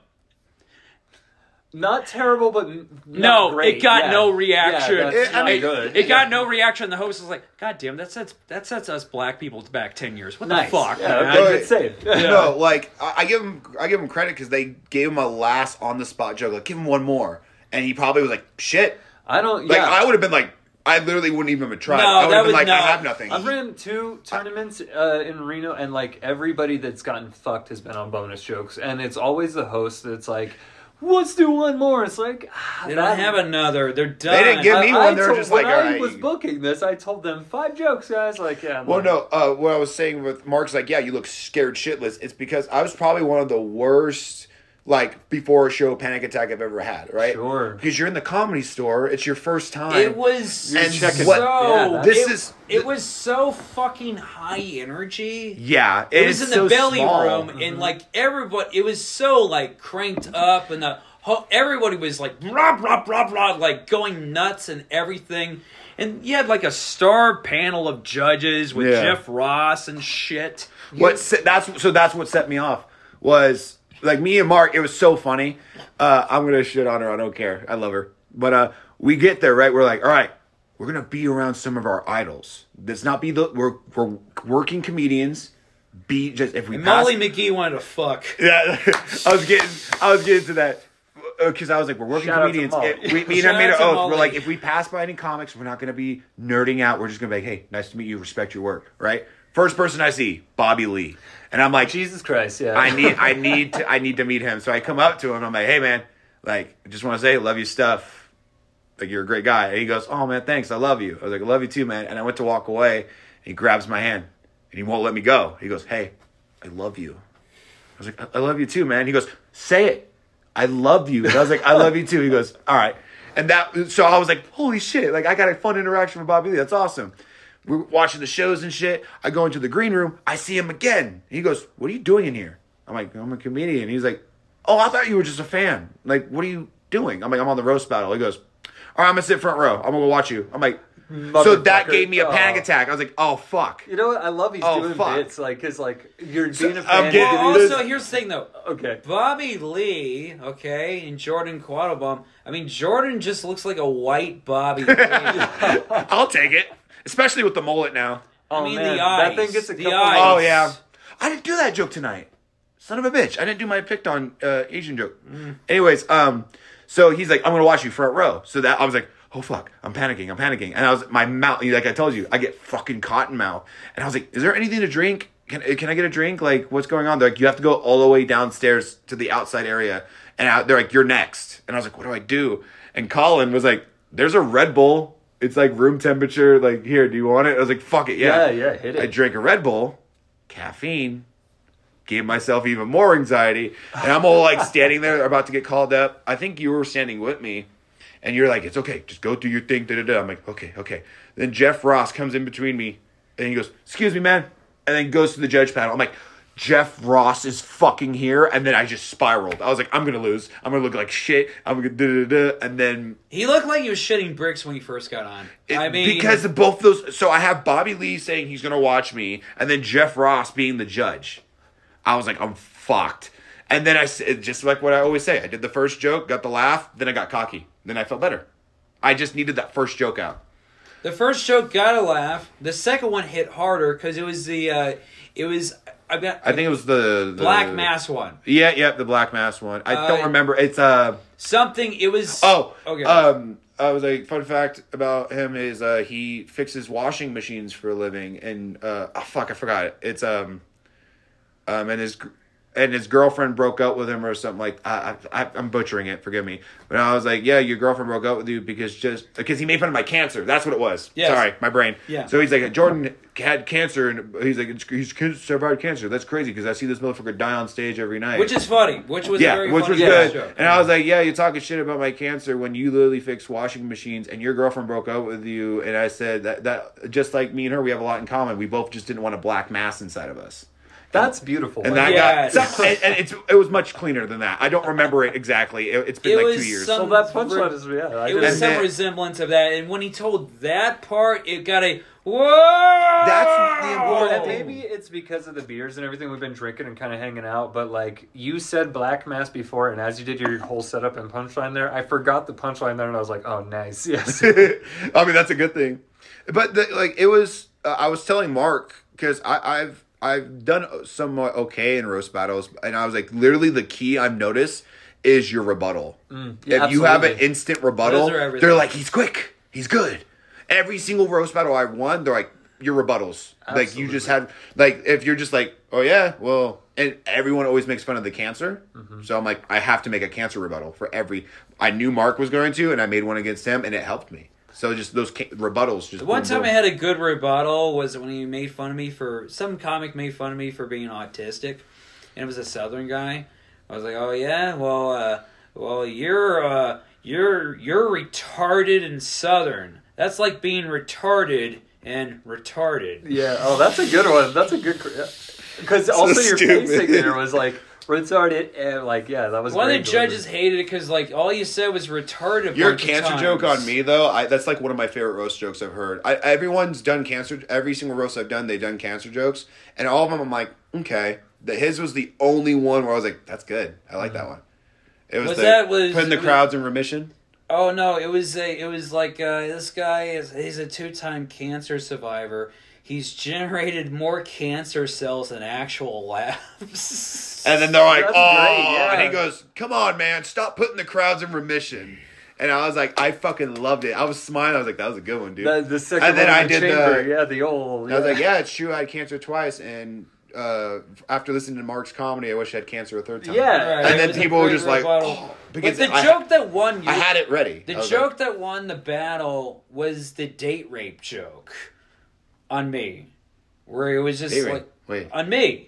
Not terrible, but n- not No, great. it got Yeah. no reaction. Yeah, that's It- I not mean, good. It got no reaction. The host was like, "God damn, that sets that sets us black people back ten years. What Nice. the fuck?" Yeah, man? okay, Right. good save. No, like I, I give him I give him credit because they gave him a last on the spot joke. Like, give him one more, and he probably was like, "Shit." I don't. Like yeah. I would have been like, I literally wouldn't even have tried. No, I would that have been was- like, no. I have nothing. I've ran two tournaments uh, in Reno, and like everybody that's gotten fucked has been on bonus jokes, and it's always the host that's like, "Let's do one more." It's like ah, They don't that- have another. They're done. They didn't give me I- one. I They're told- just when like, I "Alright, was you-" booking this, I told them five jokes, guys. Like, yeah. I'm Well, like, no. Uh, what I was saying with Mark's like, yeah, you look scared shitless. It's because I was probably one of the worst, like before a show panic attack I've ever had. Right? Sure. Because you're in the comedy store. It's your first time. It was And so. what- Yeah, this it, is- It was so fucking high energy. Yeah, It was it's in the so belly small. room, and like everybody, it was so like cranked up, and the whole, everybody was like blah blah blah blah, like going nuts and everything. And you had like a star panel of judges with Yeah. Jeff Ross and shit. What se- that's so that's what set me off was like me and Mark. It was so funny. Uh, I'm gonna shit on her. I don't care. I love her. But uh, we get there right. We're like, all right, we're gonna be around some of our idols. Let's not be the we're we're working comedians. Be just if we And pass. Molly McGee wanted to fuck. Yeah, I was getting I was getting to that. Because I was like, we're working Shout out to comedians. Molly. It- we, me and Shout I made out an to oath. Molly. We're like, if we pass by any comics, we're not going to be nerding out. We're just going to be like, hey, nice to meet you. Respect your work, right? First person I see, Bobby Lee, and I'm like, Jesus Christ, yeah. I need, I need to, I need to meet him. So I come up to him. I'm like, hey man, like, I just want to say, love your stuff. Like, you're a great guy. And he goes, oh man, thanks. I love you. I was like, I love you too, man. And I went to walk away. And he grabs my hand, and he won't let me go. He goes, hey, I love you. I was like, I I love you too, man. He goes, say it. I love you. And I was like, I love you too. He goes, all right. And that, so I was like, holy shit. Like, I got a fun interaction with Bobby Lee. That's awesome. We're watching the shows and shit. I go into the green room. I see him again. He goes, what are you doing in here? I'm like, I'm a comedian. He's like, oh, I thought you were just a fan. Like, what are you doing? I'm like, I'm on the roast battle. He goes, all right, I'm going to sit front row. I'm going to go watch you. I'm like, so that Motherfucker. gave me a panic Oh. attack. I was like, oh, fuck. You know what? I love he's Oh, doing fuck. bits, like, cause like you're So, being a I'm fan. getting- Well, giving- also, here's the thing though. okay. Bobby Lee, okay, and Jordan Quattlebaum. I mean, Jordan just looks like a white Bobby Lee. I'll take it. Especially with the mullet now. Oh I mean, man, the eyes. that thing gets a the couple. eyes. Oh, yeah. I didn't do that joke tonight. Son of a bitch. I didn't do my picked on uh, Asian joke. Anyways, um, so he's like, I'm going to watch you front row. So that I was like, oh, fuck. I'm panicking. I'm panicking. And I was, my mouth, like I told you, I get fucking cotton mouth. And I was like, is there anything to drink? Can, can I get a drink? Like, what's going on? They're like, you have to go all the way downstairs to the outside area. And I, they're like, you're next. And I was like, what do I do? And Colin was like, there's a Red Bull. It's like room temperature. Like, here, do you want it? I was like, fuck it, yeah. Yeah, yeah, hit it. I drank a Red Bull, caffeine, gave myself even more anxiety. And I'm all like standing there about to get called up. I think you were standing with me. And you're like, it's okay. Just go do your thing. Da, da, da. I'm like, okay, okay. Then Jeff Ross comes in between me. And he goes, excuse me, man. And then goes to the judge panel. I'm like, Jeff Ross is fucking here. And then I just spiraled. I was like, I'm going to lose. I'm going to look like shit. I'm going to da, da, da. And then... He looked like he was shitting bricks when he first got on. It, I mean... Because of both those... So I have Bobby Lee saying he's going to watch me. And then Jeff Ross being the judge. I was like, I'm fucked. And then I said, just like what I always say, I did the first joke, got the laugh, then I got cocky. Then I felt better. I just needed that first joke out. The first joke got a laugh. The second one hit harder because it was the, uh, it was, I, mean, I think it was the... the Black Mass one. Yeah, yeah, the Black Mass one. I uh, don't remember. It's, uh... Something, it was... Oh, okay. Um, I was like, fun fact about him is uh, he fixes washing machines for a living. And, uh, oh, fuck, I forgot it. It's, um... Um, and his... And his girlfriend broke up with him or something like I, I, I'm butchering it. Forgive me. But I was like, yeah, your girlfriend broke up with you because just because he made fun of my cancer. That's what it was. Yes. Sorry, my brain. Yeah. So he's like, Jordan had cancer, and he's like, he's survived cancer. That's crazy because I see this motherfucker die on stage every night. Which is funny. Which was yeah, a very which funny was good. joke. And I was like, yeah, you're talking shit about my cancer when you literally fix washing machines, and your girlfriend broke up with you. And I said that that just like me and her, we have a lot in common. We both just didn't want a black mass inside of us. That's beautiful. And that yes. got, so, and, and it's it was much cleaner than that. I don't remember it exactly. It, it's been It like was two years. some- So that punchline is yeah. I It didn't- was And some then- resemblance of that. And when he told that part, it got a, whoa! That's the important And thing. maybe it's because of the beers and everything we've been drinking and kind of hanging out, but like you said Black Mass before, and as you did your whole setup and punchline there, I forgot the punchline there, and I was like, oh, nice, yes. I mean, that's a good thing. But the, like, it was. Uh, I was telling Mark because I've I've done somewhat okay in roast battles, and I was like, literally, the key I've noticed is your rebuttal. Mm, yeah, if you have an absolutely. instant rebuttal, Those are everything. they're like, he's quick, he's good. Every single roast battle I won, they're like, your rebuttals. Like, you just had, like, if you're just like, oh, yeah, well, and everyone always makes fun of the cancer. Mm-hmm. So I'm like, I have to make a cancer rebuttal for every, I knew Mark was going to, and I made one against him, and it helped me. So just those ca- rebuttals. Just The one boom, time boom. I had a good rebuttal was when he made fun of me for, some comic made fun of me for being autistic, and it was a Southern guy. I was like, oh, yeah, well, uh, well, you're, uh, you're, you're retarded and Southern. That's like being retarded and retarded. Yeah, oh, that's a good one. That's a good... Because also your stupid. pacing there was like, retarded, and like, yeah, that was One of great the delivery. judges hated it because, like, all you said was retarded. a Your bunch of cancer times. joke on me, though, I, that's like one of my favorite roast jokes I've heard. I, everyone's done cancer. Every single roast I've done, they've done cancer jokes. And all of them, I'm like, okay. The, his was the only one where I was like, that's good. I like that one. It was, Was the, that- was- putting the was- crowds in remission. Oh no! It was a, it was like uh, this guy is he's a two time cancer survivor. He's generated more cancer cells than actual labs. And then they're like, That's oh. great, yeah. And he goes, come on, man. Stop putting the crowds in remission. And I was like, I fucking loved it. I was smiling. I was like, that was a good one, dude. The, the second And then one I in the did the- chamber, yeah, the old... I was like, yeah, it's true. I had cancer twice. And uh, after listening to Mark's comedy, I wish I had cancer a third time. Yeah. Right, And it then was a people were great just like, rebuttal. oh, But because the I, joke that won you, I had it ready. the I was joke like, that won the battle was the date rape joke on me, where it was just Date rape? like Wait, on me.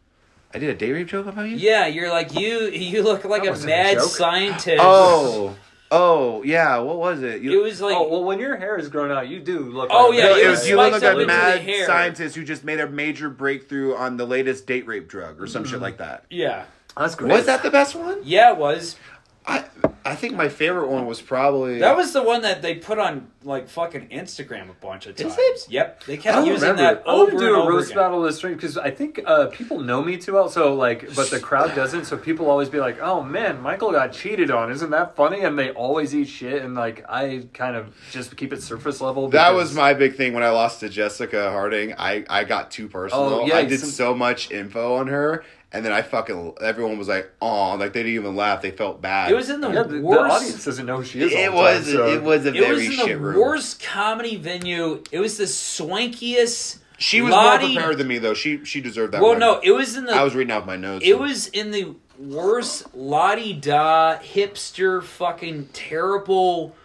I did a date rape joke about you? Yeah, you're like you. You look like That a wasn't a mad joke. scientist. Oh, oh, yeah. What was it? You, it was like oh, well, when your hair is grown out, you do look Oh, like yeah, No, it it was was you look spiked like up a into the mad hair. scientist who just made a major breakthrough on the latest date rape drug or some shit like that. yeah, That's great. Was that the best one? yeah. It was. I I think my favorite one was probably That was the one that they put on like fucking Instagram a bunch of times. Is it? Yep, they I kept don't using remember that it. I want over to do and a over roast again. battle this stream because I think uh, people know me too well. So like, but the crowd doesn't. So people always be like, "Oh man, Michael got cheated on. Isn't that funny?" And they always eat shit. And like, I kind of just keep it surface level. That because- was my big thing when I lost to Jessica Harding. I, I got too personal. Oh, yeah, I did some- so much info on her, and then I fucking everyone was like, "Oh," like they didn't even laugh. They felt bad. It was in the Yeah, the, the worst. audience doesn't know who she is. It all the time, was so- it was a It very was in shit the room. worst comedy venue. It was the swankiest. She was Lottie- more prepared than me though. She she deserved that. Well, one. no, it was in the. I was reading out my notes. It was in the worst la-di-da hipster fucking terrible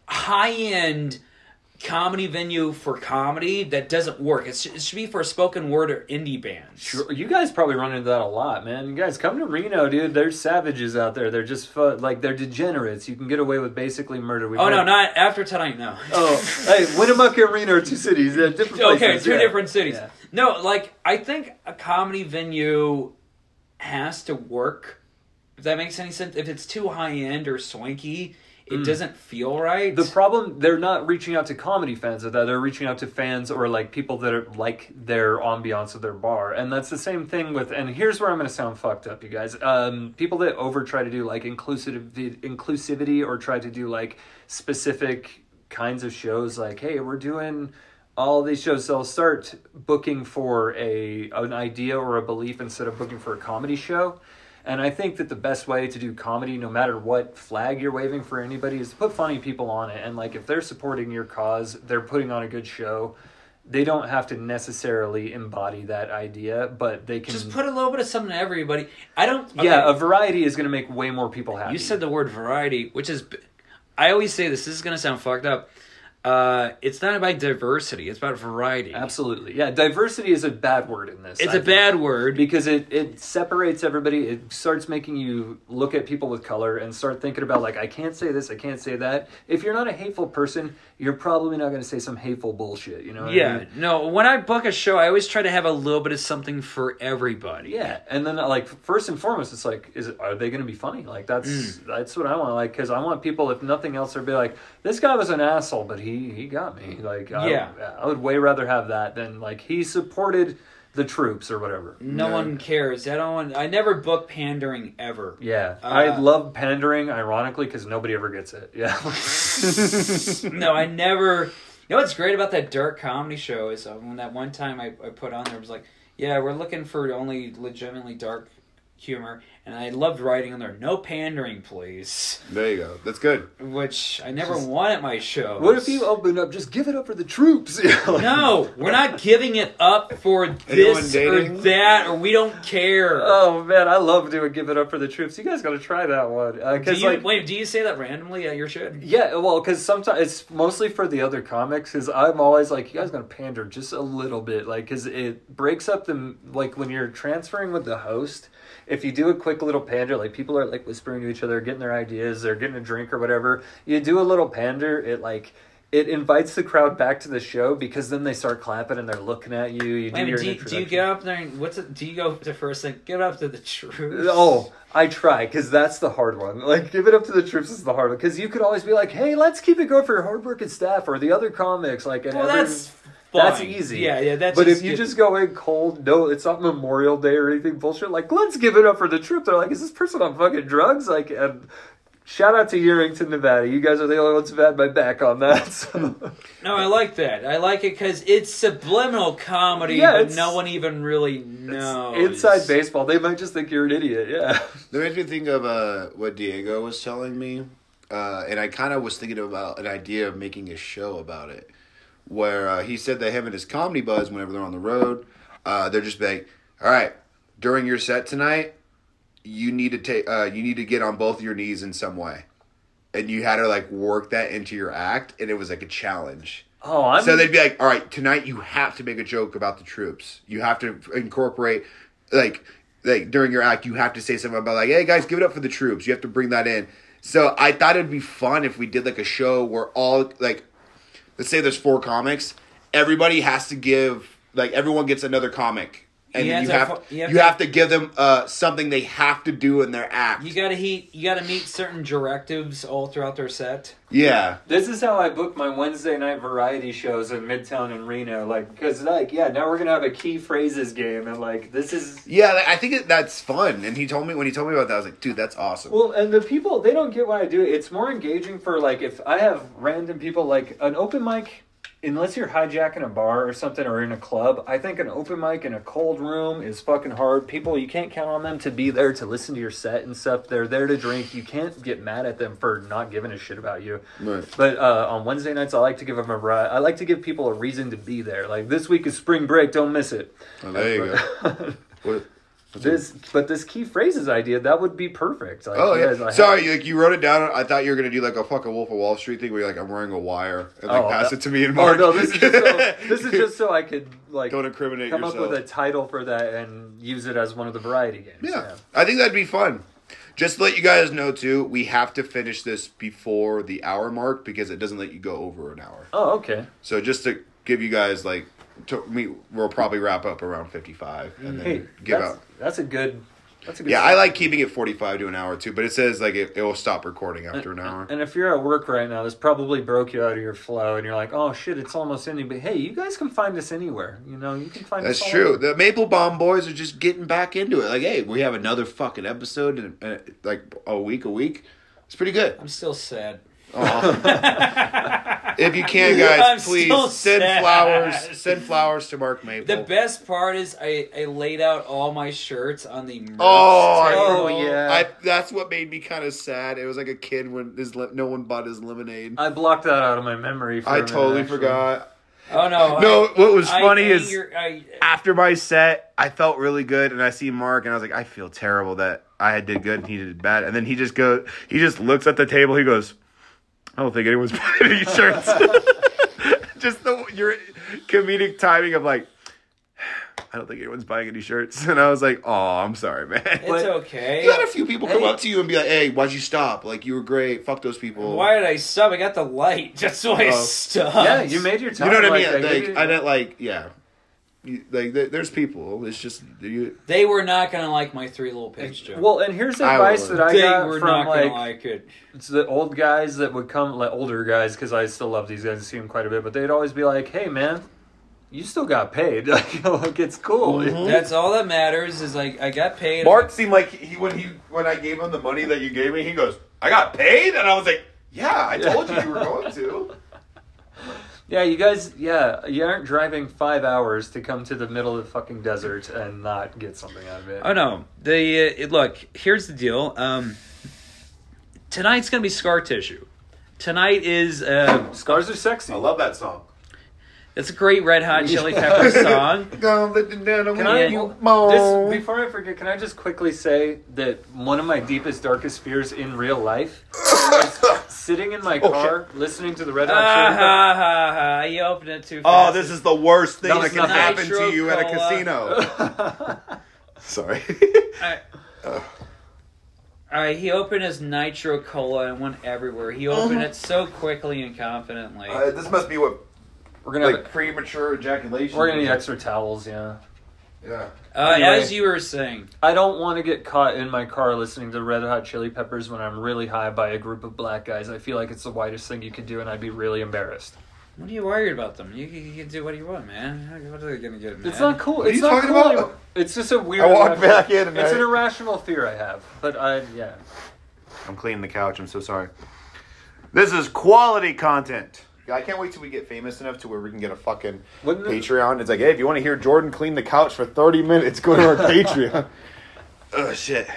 high-end comedy venue for comedy that doesn't work. It should, it should be for spoken word or indie bands. Sure, you guys probably run into that a lot, man. You guys come to Reno, dude. There's savages out there. They're just fu- like they're degenerates. You can get away with basically murder. We've Oh, no, had- not after tonight, no. Oh, hey, Winnemucca and Reno are two cities. They're different places. Okay, two yeah. different cities. Yeah. No, like, I think a comedy venue has to work, if that makes any sense. If it's too high-end or swanky, it Mm. doesn't feel right. The problem, they're not reaching out to comedy fans of that. They're reaching out to fans or like people that are like their ambiance of their bar. And that's the same thing with, and here's where I'm going to sound fucked up, you guys. Um, people that over try to do like inclusivity, inclusivity or try to do like specific kinds of shows like, hey, we're doing all these shows. They'll start booking for a an idea or a belief instead of booking for a comedy show. And I think that the best way to do comedy, no matter what flag you're waving for anybody, is to put funny people on it. And like, if they're supporting your cause, they're putting on a good show. They don't have to necessarily embody that idea, but they can Just put a little bit of something to everybody. I don't... Yeah, okay. a variety is going to make way more people happy. You said the word variety, which is... I always say this. This is going to sound fucked up. Uh, it's not about diversity. It's about variety. Absolutely. Yeah, diversity is a bad word in this. It's I a think. bad word. Because it, it separates everybody. It starts making you look at people with color and start thinking about, like, I can't say this, I can't say that. If you're not a hateful person, you're probably not going to say some hateful bullshit, you know what Yeah. I mean? No, when I book a show, I always try to have a little bit of something for everybody. Yeah, and then like first and foremost, it's like, is it, are they going to be funny? Like that's Mm. that's what I want. Like, because I want people, if nothing else, to be like, this guy was an asshole, but he he got me. Like, I, Yeah. I would way rather have that than like he supported the troops or whatever. No Yeah. one cares. I don't want, I never book pandering ever. Yeah, Uh, I love pandering, ironically, because nobody ever gets it. Yeah. No, I never. You know what's great about that dark comedy show is uh, when that one time I, I put on there, it was like, yeah, we're looking for only legitimately dark humor, and I loved writing on there, no pandering, please. There you go. That's good. Which I never want at my show. What if you open up, just give it up for the troops? No, we're not giving it up for this or dating? that, or we don't care. Oh man, I love doing give it up for the troops. You guys got to try that one. Uh, do 'cause, you, like, wait, do you say that randomly at your show? yeah, well, because sometimes it's mostly for the other comics. Because I'm always like, you guys gotta pander just a little bit, like, because it breaks up the like when you're transferring with the host. If you do a quick little pander, like people are like whispering to each other, getting their ideas, they're getting a drink or whatever. You do a little pander, it like it invites the crowd back to the show because then they start clapping and they're looking at you. You do Wait, your do, you, do you introduction. get up there and what's it? Do you go to first thing? Give it up to the troops. Oh, I try, because that's the hard one. Like, give it up to the troops is the hard one. Because you could always be like, hey, let's keep it going for your hard-working staff or the other comics. Like, and Well, every- that's that's fine. easy. Yeah, yeah. That's But just, if you just go in cold, no, it's not Memorial Day or anything bullshit. Like, let's give it up for the troop. They're like, is this person on fucking drugs? Like, and shout out to Yerington, Nevada. You guys are the only ones who've had my back on that. So. No, I like that. I like it because it's subliminal comedy, Yeah, but it's- no one even really knows. Inside baseball, they might just think you're an idiot. Yeah. That makes me think of uh, what Diego was telling me, uh, and I kind of was thinking about an idea of making a show about it, where uh, he said that him and his comedy buzz, whenever they're on the road, uh, they're just like, all right, during your set tonight, you need to take, uh, you need to get on both your knees in some way, and you had to like work that into your act, and it was like a challenge. Oh, I'm. So they'd be like, all right, tonight you have to make a joke about the troops. You have to incorporate, like, like during your act, you have to say something about, like, hey, guys, give it up for the troops. You have to bring that in. So I thought it'd be fun if we did, like, a show where all, like, let's say there's four comics. Everybody has to give, like, everyone gets another comic. And You then you have have, to- you you have, have to- to give them uh, something they have to do in their act. You gotta heat. You gotta meet certain directives all throughout their set. Yeah. This is how I book my Wednesday night variety shows in Midtown and Reno. Like, because, like, yeah, now we're going to have a key phrases game. And, like, this is. Yeah, like, I think it, that's fun. And he told me, when he told me about that, I was like, dude, that's awesome. Well, and the people, they don't get why I do it. It's more engaging for, like, if I have random people, like, an open mic, unless you're hijacking a bar or something or in a club, I think an open mic in a cold room is fucking hard. People, you can't count on them to be there to listen to your set and stuff. They're there to drink. You can't get mad at them for not giving a shit about you. Right. But uh, on Wednesday nights, I like to give them a ri- I like to give people a reason to be there. Like, this week is spring break. Don't miss it. Oh, there you go. What, This, but this key phrases idea, that would be perfect. Like, Oh yeah, guys, I sorry, have- like you wrote it down. I thought you were gonna do like a fucking Wolf of Wall Street thing where you're like, I'm wearing a wire and like Oh, pass that- it to me and Oh Mark. no, this is just so, this is just so I could like Don't incriminate come yourself. up with a title for that and use it as one of the variety games. Yeah, I think that'd be fun. Just to let you guys know too, we have to finish this before the hour mark because it doesn't let you go over an hour. Oh, okay. So just to give you guys like, to me, we'll probably wrap up around fifty-five and then Hey, give that's, out. that's a good. That's a good. Yeah, start. I like keeping it forty-five to an hour too, but it says like it, it will stop recording after an hour. And if you're at work right now, this probably broke you out of your flow, and you're like, "Oh shit, it's almost ending." But hey, you guys can find us anywhere. You know, you can find That's us. all true. over. The Maple Bomb boys are just getting back into it. Like, hey, we have another fucking episode in, in like a week, a week. It's pretty good. I'm still sad. Aw. If you can, guys, I'm please still send sad. flowers. Send flowers to Mark Maple. The best part is I, I laid out all my shirts on the merch Oh, I- table. Oh, yeah. I, that's what made me kind of sad. It was like a kid when his li- no one bought his lemonade. I blocked that out of my memory. For a I minute, totally actually. forgot. Oh no! No, I, what was I funny is anger- I, after my set, I felt really good, and I see Mark, and I was like, I feel terrible that I did good and he did bad. And then he just go, he just looks at the table. He goes, I don't think anyone's buying any shirts. Just the your comedic timing of like, I don't think anyone's buying any shirts, and I was like, oh, I'm sorry, man. it's But- okay. You had a few people come Hey. up to you and be like, hey, why'd you stop? Like, you were great. Fuck those people. Why did I stop? I got the light. That's why I Oh. stopped. Yeah, you made your You time. know what I mean? like, Like, gave you- I meant like, yeah. You, like, there, there's people. It's just you. They were not gonna like my three little pigs joke. Well, and here's the I advice would. that I they got were from not like gonna like it. it's the old guys that would come, like older guys, because I still love these guys and see them quite a bit. But they'd always be like, "Hey, man, you still got paid. Like, it's cool." Mhm. That's all that matters. Is like I got paid. Mark seemed like he when he when I gave him the money that you gave me, he goes, "I got paid," and I was like, "Yeah, I told you you were going to." Yeah, you guys. Yeah, you aren't driving five hours to come to the middle of the fucking desert and not get something out of it. Oh no! The uh, it, look. Here's the deal. Um, tonight's gonna be scar tissue. Tonight is uh, Scars are sexy. I love that song. it's a great Red Hot Chili Peppers song. Can I, Yeah. this, before I forget, can I just quickly say that one of my deepest, darkest fears in real life is sitting in my Oh, car, listening to the Red Ah Hot Chili Peppers. ha ha ha! You opened it too Oh, fast. this is the worst thing No, that it's can not. happen Nitro to you at a Cola. casino. Sorry. I- All right, he opened his Nitro Cola and went everywhere. He Uh-huh. opened it so quickly and confidently. Uh, this must be what We're gonna like premature ejaculation. we're gonna need extra towels. Yeah. Yeah. Uh, Anyway. As you were saying, I don't want to get caught in my car listening to Red Hot Chili Peppers when I'm really high by a group of black guys. I feel like it's the whitest thing you could do, and I'd be really embarrassed. what are you worried about them? You, you, you can do what you want, man. What are they gonna get mad? It's not cool. What are it's you not talking cool about? anymore. It's just a weird. I walked irrational- back in and It's I- an irrational fear I have, but I yeah. I'm cleaning the couch. I'm so sorry. This is quality content. Yeah, I can't wait till we get famous enough to where we can get a fucking Wouldn't it- Patreon. It's like, hey, if you want to hear Jordan clean the couch for thirty minutes, go to our Patreon. Oh, shit.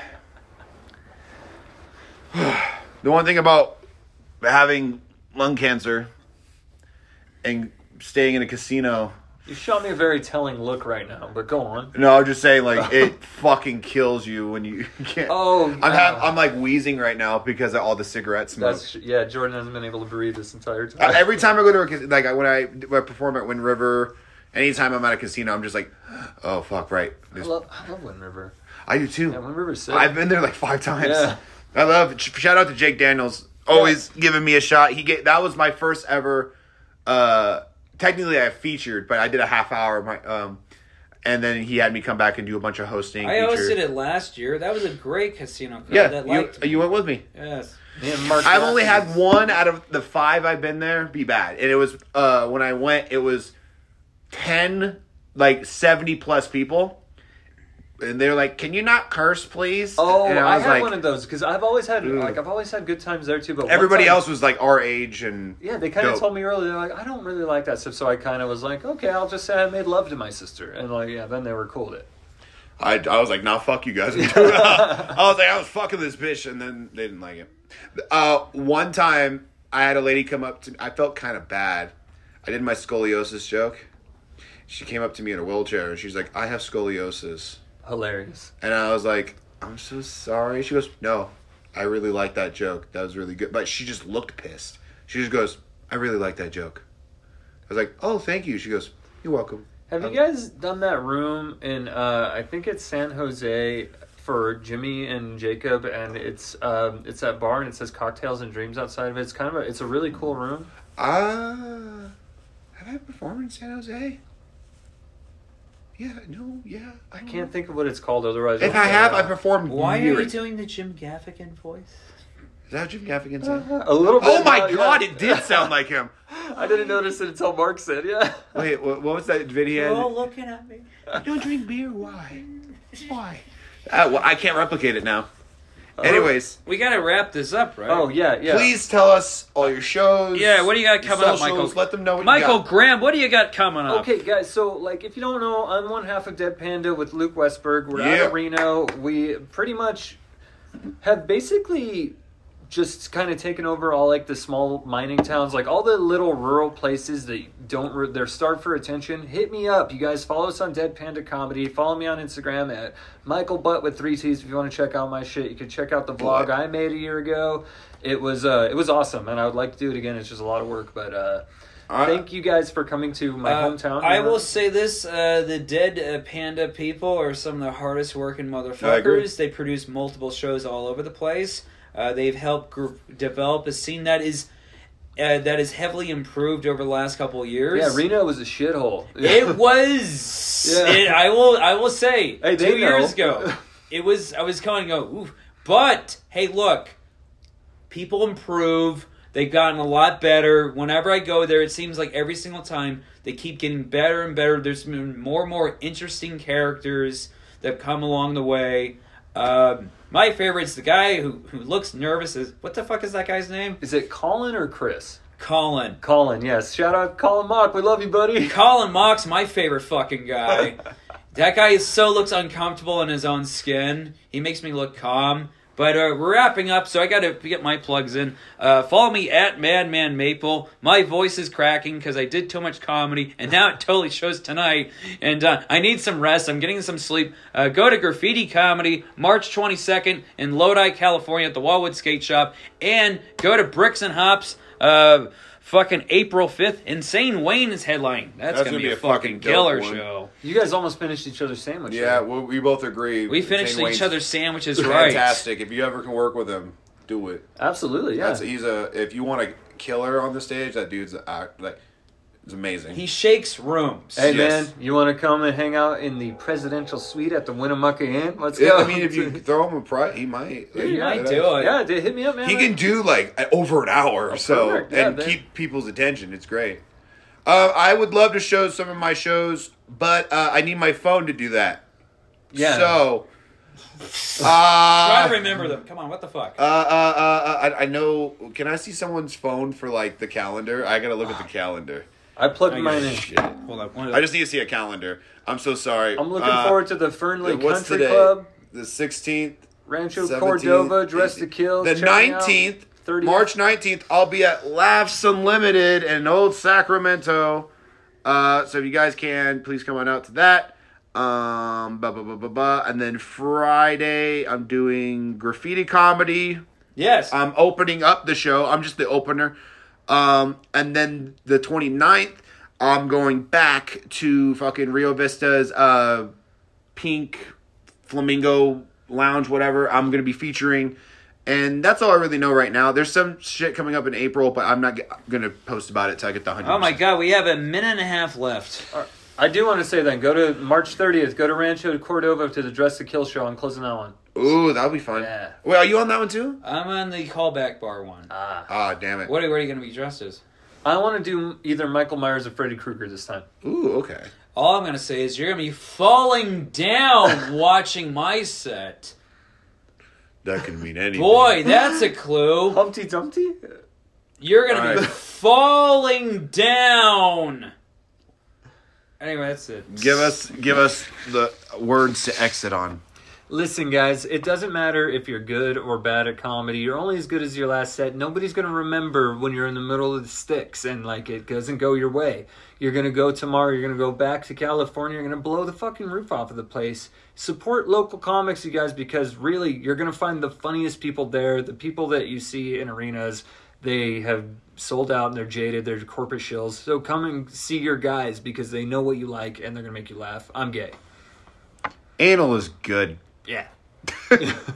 The one thing about having lung cancer and staying in a casino. You shot me a very telling look right now, but go on. No, I'm just saying, like, it fucking kills you when you can't. Oh, I'm, yeah. ha- I'm like wheezing right now because of all the cigarette smoke. That's yeah. Jordan hasn't been able to breathe this entire Uh, time. every time I go to a cas- like when I, when I perform at Wind River, anytime I'm at a casino, I'm just like, oh fuck, right. I There's- love, I love Wind River. I do too. Yeah, Wind River's sick. I've been there like five times. Yeah. I love. Shout out to Jake Daniels, always giving me a shot. He get that was my first ever. Uh, technically, I featured, but I did a half hour. My um, and then he had me come back and do a bunch of hosting. I features. hosted it last year. That was a great casino club. Yeah, that you, liked me. you went with me. Yes. Me and Mark I've only Matthews. had one out of the five I've been there be bad, and it was uh when I went. It was ten, like seventy plus people, and they're like, "Can you not curse, please?" Oh, and I, was had like, one of those because I've always had Ugh. like I've always had good times there too. But one everybody time- else was like our age, and yeah, they kind of dope. told me earlier. They're like, I don't really like that stuff, so I kind of was like, okay, I'll just say I made love to my sister, and like, yeah, then they were cool with it. I, I was like, nah, fuck you guys. I'm doing it. I was like, I was fucking this bitch, and then they didn't like it. Uh, one time, I had a lady come up to me. I felt kind of bad. I did my scoliosis joke. She came up to me in a wheelchair, and she's like, I have scoliosis. Hilarious. And I was like, I'm so sorry. She goes, no, I really like that joke. That was really good. But she just looked pissed. She just goes, I really like that joke. I was like, oh, thank you. She goes, you're welcome. Have Um, you guys done that room in, uh, I think it's San Jose for Jimmy and Jacob, and it's um, it's that bar and it says Cocktails and Dreams outside of it. It's kind of a, it's a really cool room. Uh, have I performed in San Jose? Yeah, no, yeah. I can't think of what it's called otherwise. If I'll I find have, out. I performed Why are you years. doing the Jim Gaffigan voice? Is that Jim Gaffigan said? Uh, a little bit. Oh my uh, yeah. god, it did sound like him. I didn't notice it until Mark said, yeah. Wait, what, what was that video? You're all looking at me. You don't drink beer? Why? Why? Uh, well, I can't replicate it now. Oh. Anyways, We gotta wrap this up, right? Oh, yeah, yeah. please tell us all your shows. Yeah, what do you got your coming up, socials, Michael? Let them know what Michael you got. Graham, what do you got coming up? Okay, guys, so, like, if you don't know, I'm one half of Dead Panda with Luke Westberg. We're Yeah. out of Reno. We pretty much have basically just kind of taken over all, like, the small mining towns. Like, all the little rural places that don't, re- they're starved for attention. Hit me up. You guys follow us on Dead Panda Comedy. Follow me on Instagram at Michael Butt with three T's if you want to check out my shit. You can check out the vlog Butt. I made a year ago. It was, uh, it was awesome, and I would like to do it again. It's just a lot of work, but, uh... Uh, Thank you guys for coming to my Uh, hometown. I will say this: uh, the Dead uh, Panda people are some of the hardest working I agree. motherfuckers. They produce multiple shows all over the place. Uh, they've helped gr- develop a scene that is uh, that is heavily improved over the last couple of years. Yeah, Reno was a shithole. It was. Yeah. It, I will. I will say. Hey, they two years know. ago, it was. I was kind of go. Oof. But hey, look, people improve. They've gotten a lot better. Whenever I go there, it seems like every single time they keep getting better and better. There's been more and more interesting characters that come along the way. Um, my favorite's the guy who, who looks nervous. Is what the fuck is that guy's name? Is it Colin or Chris? Colin. Colin, yes. Shout out Colin Mock. We love you, buddy. Colin Mock's my favorite fucking guy. That guy is so looks uncomfortable in his own skin. He makes me look calm. But uh, we're wrapping up, so I got to get my plugs in. Uh, follow me at Madman Maple. My voice is cracking because I did too much comedy, and now it totally shows tonight. And uh, I need some rest. I'm getting some sleep. Uh, go to Graffiti Comedy March twenty-second in Lodi, California at the Wallwood Skate Shop. And go to Bricks and Hops uh, fucking April fifth. Insane Wayne is headlining. That's, That's going to gonna be a be a fucking fucking dope killer one. show. You guys almost finished each other's sandwich. Yeah, right? well, we both agree. We finished Shane each Wayne's other's sandwiches right. fantastic. If you ever can work with him, do it. Absolutely, yeah. That's, he's a. If you want a killer on the stage, that dude's a, act- like, it's amazing. He shakes rooms. Hey, Yes. man, you want to come and hang out in the presidential suite at the Winnemucca Inn? Let's Yeah, go. I mean, if you throw him a prize, he might. He yeah, might that's- do it. Yeah, dude, hit me up, man. He can do like over an hour or so perfect. Yeah, and man. keep people's attention. It's great. Uh, I would love to show some of my shows, but uh, I need my phone to do that. Yeah. So, Try uh, to remember them. Come on, what the fuck? uh, uh, uh, I, I know. Can I see someone's phone for like the calendar? I gotta look at the calendar. I plugged I mine got in. Shit. Hold on. One I just need to see a calendar. I'm so sorry. I'm looking Uh, forward to the Fernley what's Country today? Club, The sixteenth, Rancho seventeenth, Cordova, Dress to Kill. the Check me out. nineteenth, thirtieth. March nineteenth. I'll be at Laughs Unlimited in Old Sacramento. Uh, so if you guys can, please come on out to that. Um, blah, blah, blah, blah, blah. And then Friday, I'm doing Graffiti Comedy. Yes. I'm opening up the show. I'm just the opener. Um, and then the twenty-ninth, I'm going back to fucking Rio Vista's uh, Pink Flamingo Lounge, whatever. I'm going to be featuring. And that's all I really know right now. There's some shit coming up in April, but I'm not g- going to post about it till I get the one hundred Oh my god, we have a minute and a half left. I do want to say then, go to March thirtieth, go to Rancho Cordova to the Dress to Kill show. I'm closing that one. Ooh, that'll be fun. Yeah. Wait, are you on that one too? I'm on the callback bar one. Ah. Ah, damn it. What are, what are you going to be dressed as? I want to do either Michael Myers or Freddy Krueger this time. Ooh, okay. All I'm going to say is you're going to be falling down watching my set. That could mean anything. Boy, that's a clue. Humpty Dumpty? You're going to All be right. falling down. Anyway, that's it. Give us, give us the words to exit on. Listen, guys, it doesn't matter if you're good or bad at comedy. You're only as good as your last set. Nobody's going to remember when you're in the middle of the sticks and, like, it doesn't go your way. You're going to go tomorrow. You're going to go back to California. You're going to blow the fucking roof off of the place. Support local comics, you guys, because really, you're going to find the funniest people there. The people that you see in arenas, they have sold out and they're jaded. They're corporate shills. So come and see your guys because they know what you like and they're going to make you laugh. I'm gay. Anal is good. Yeah.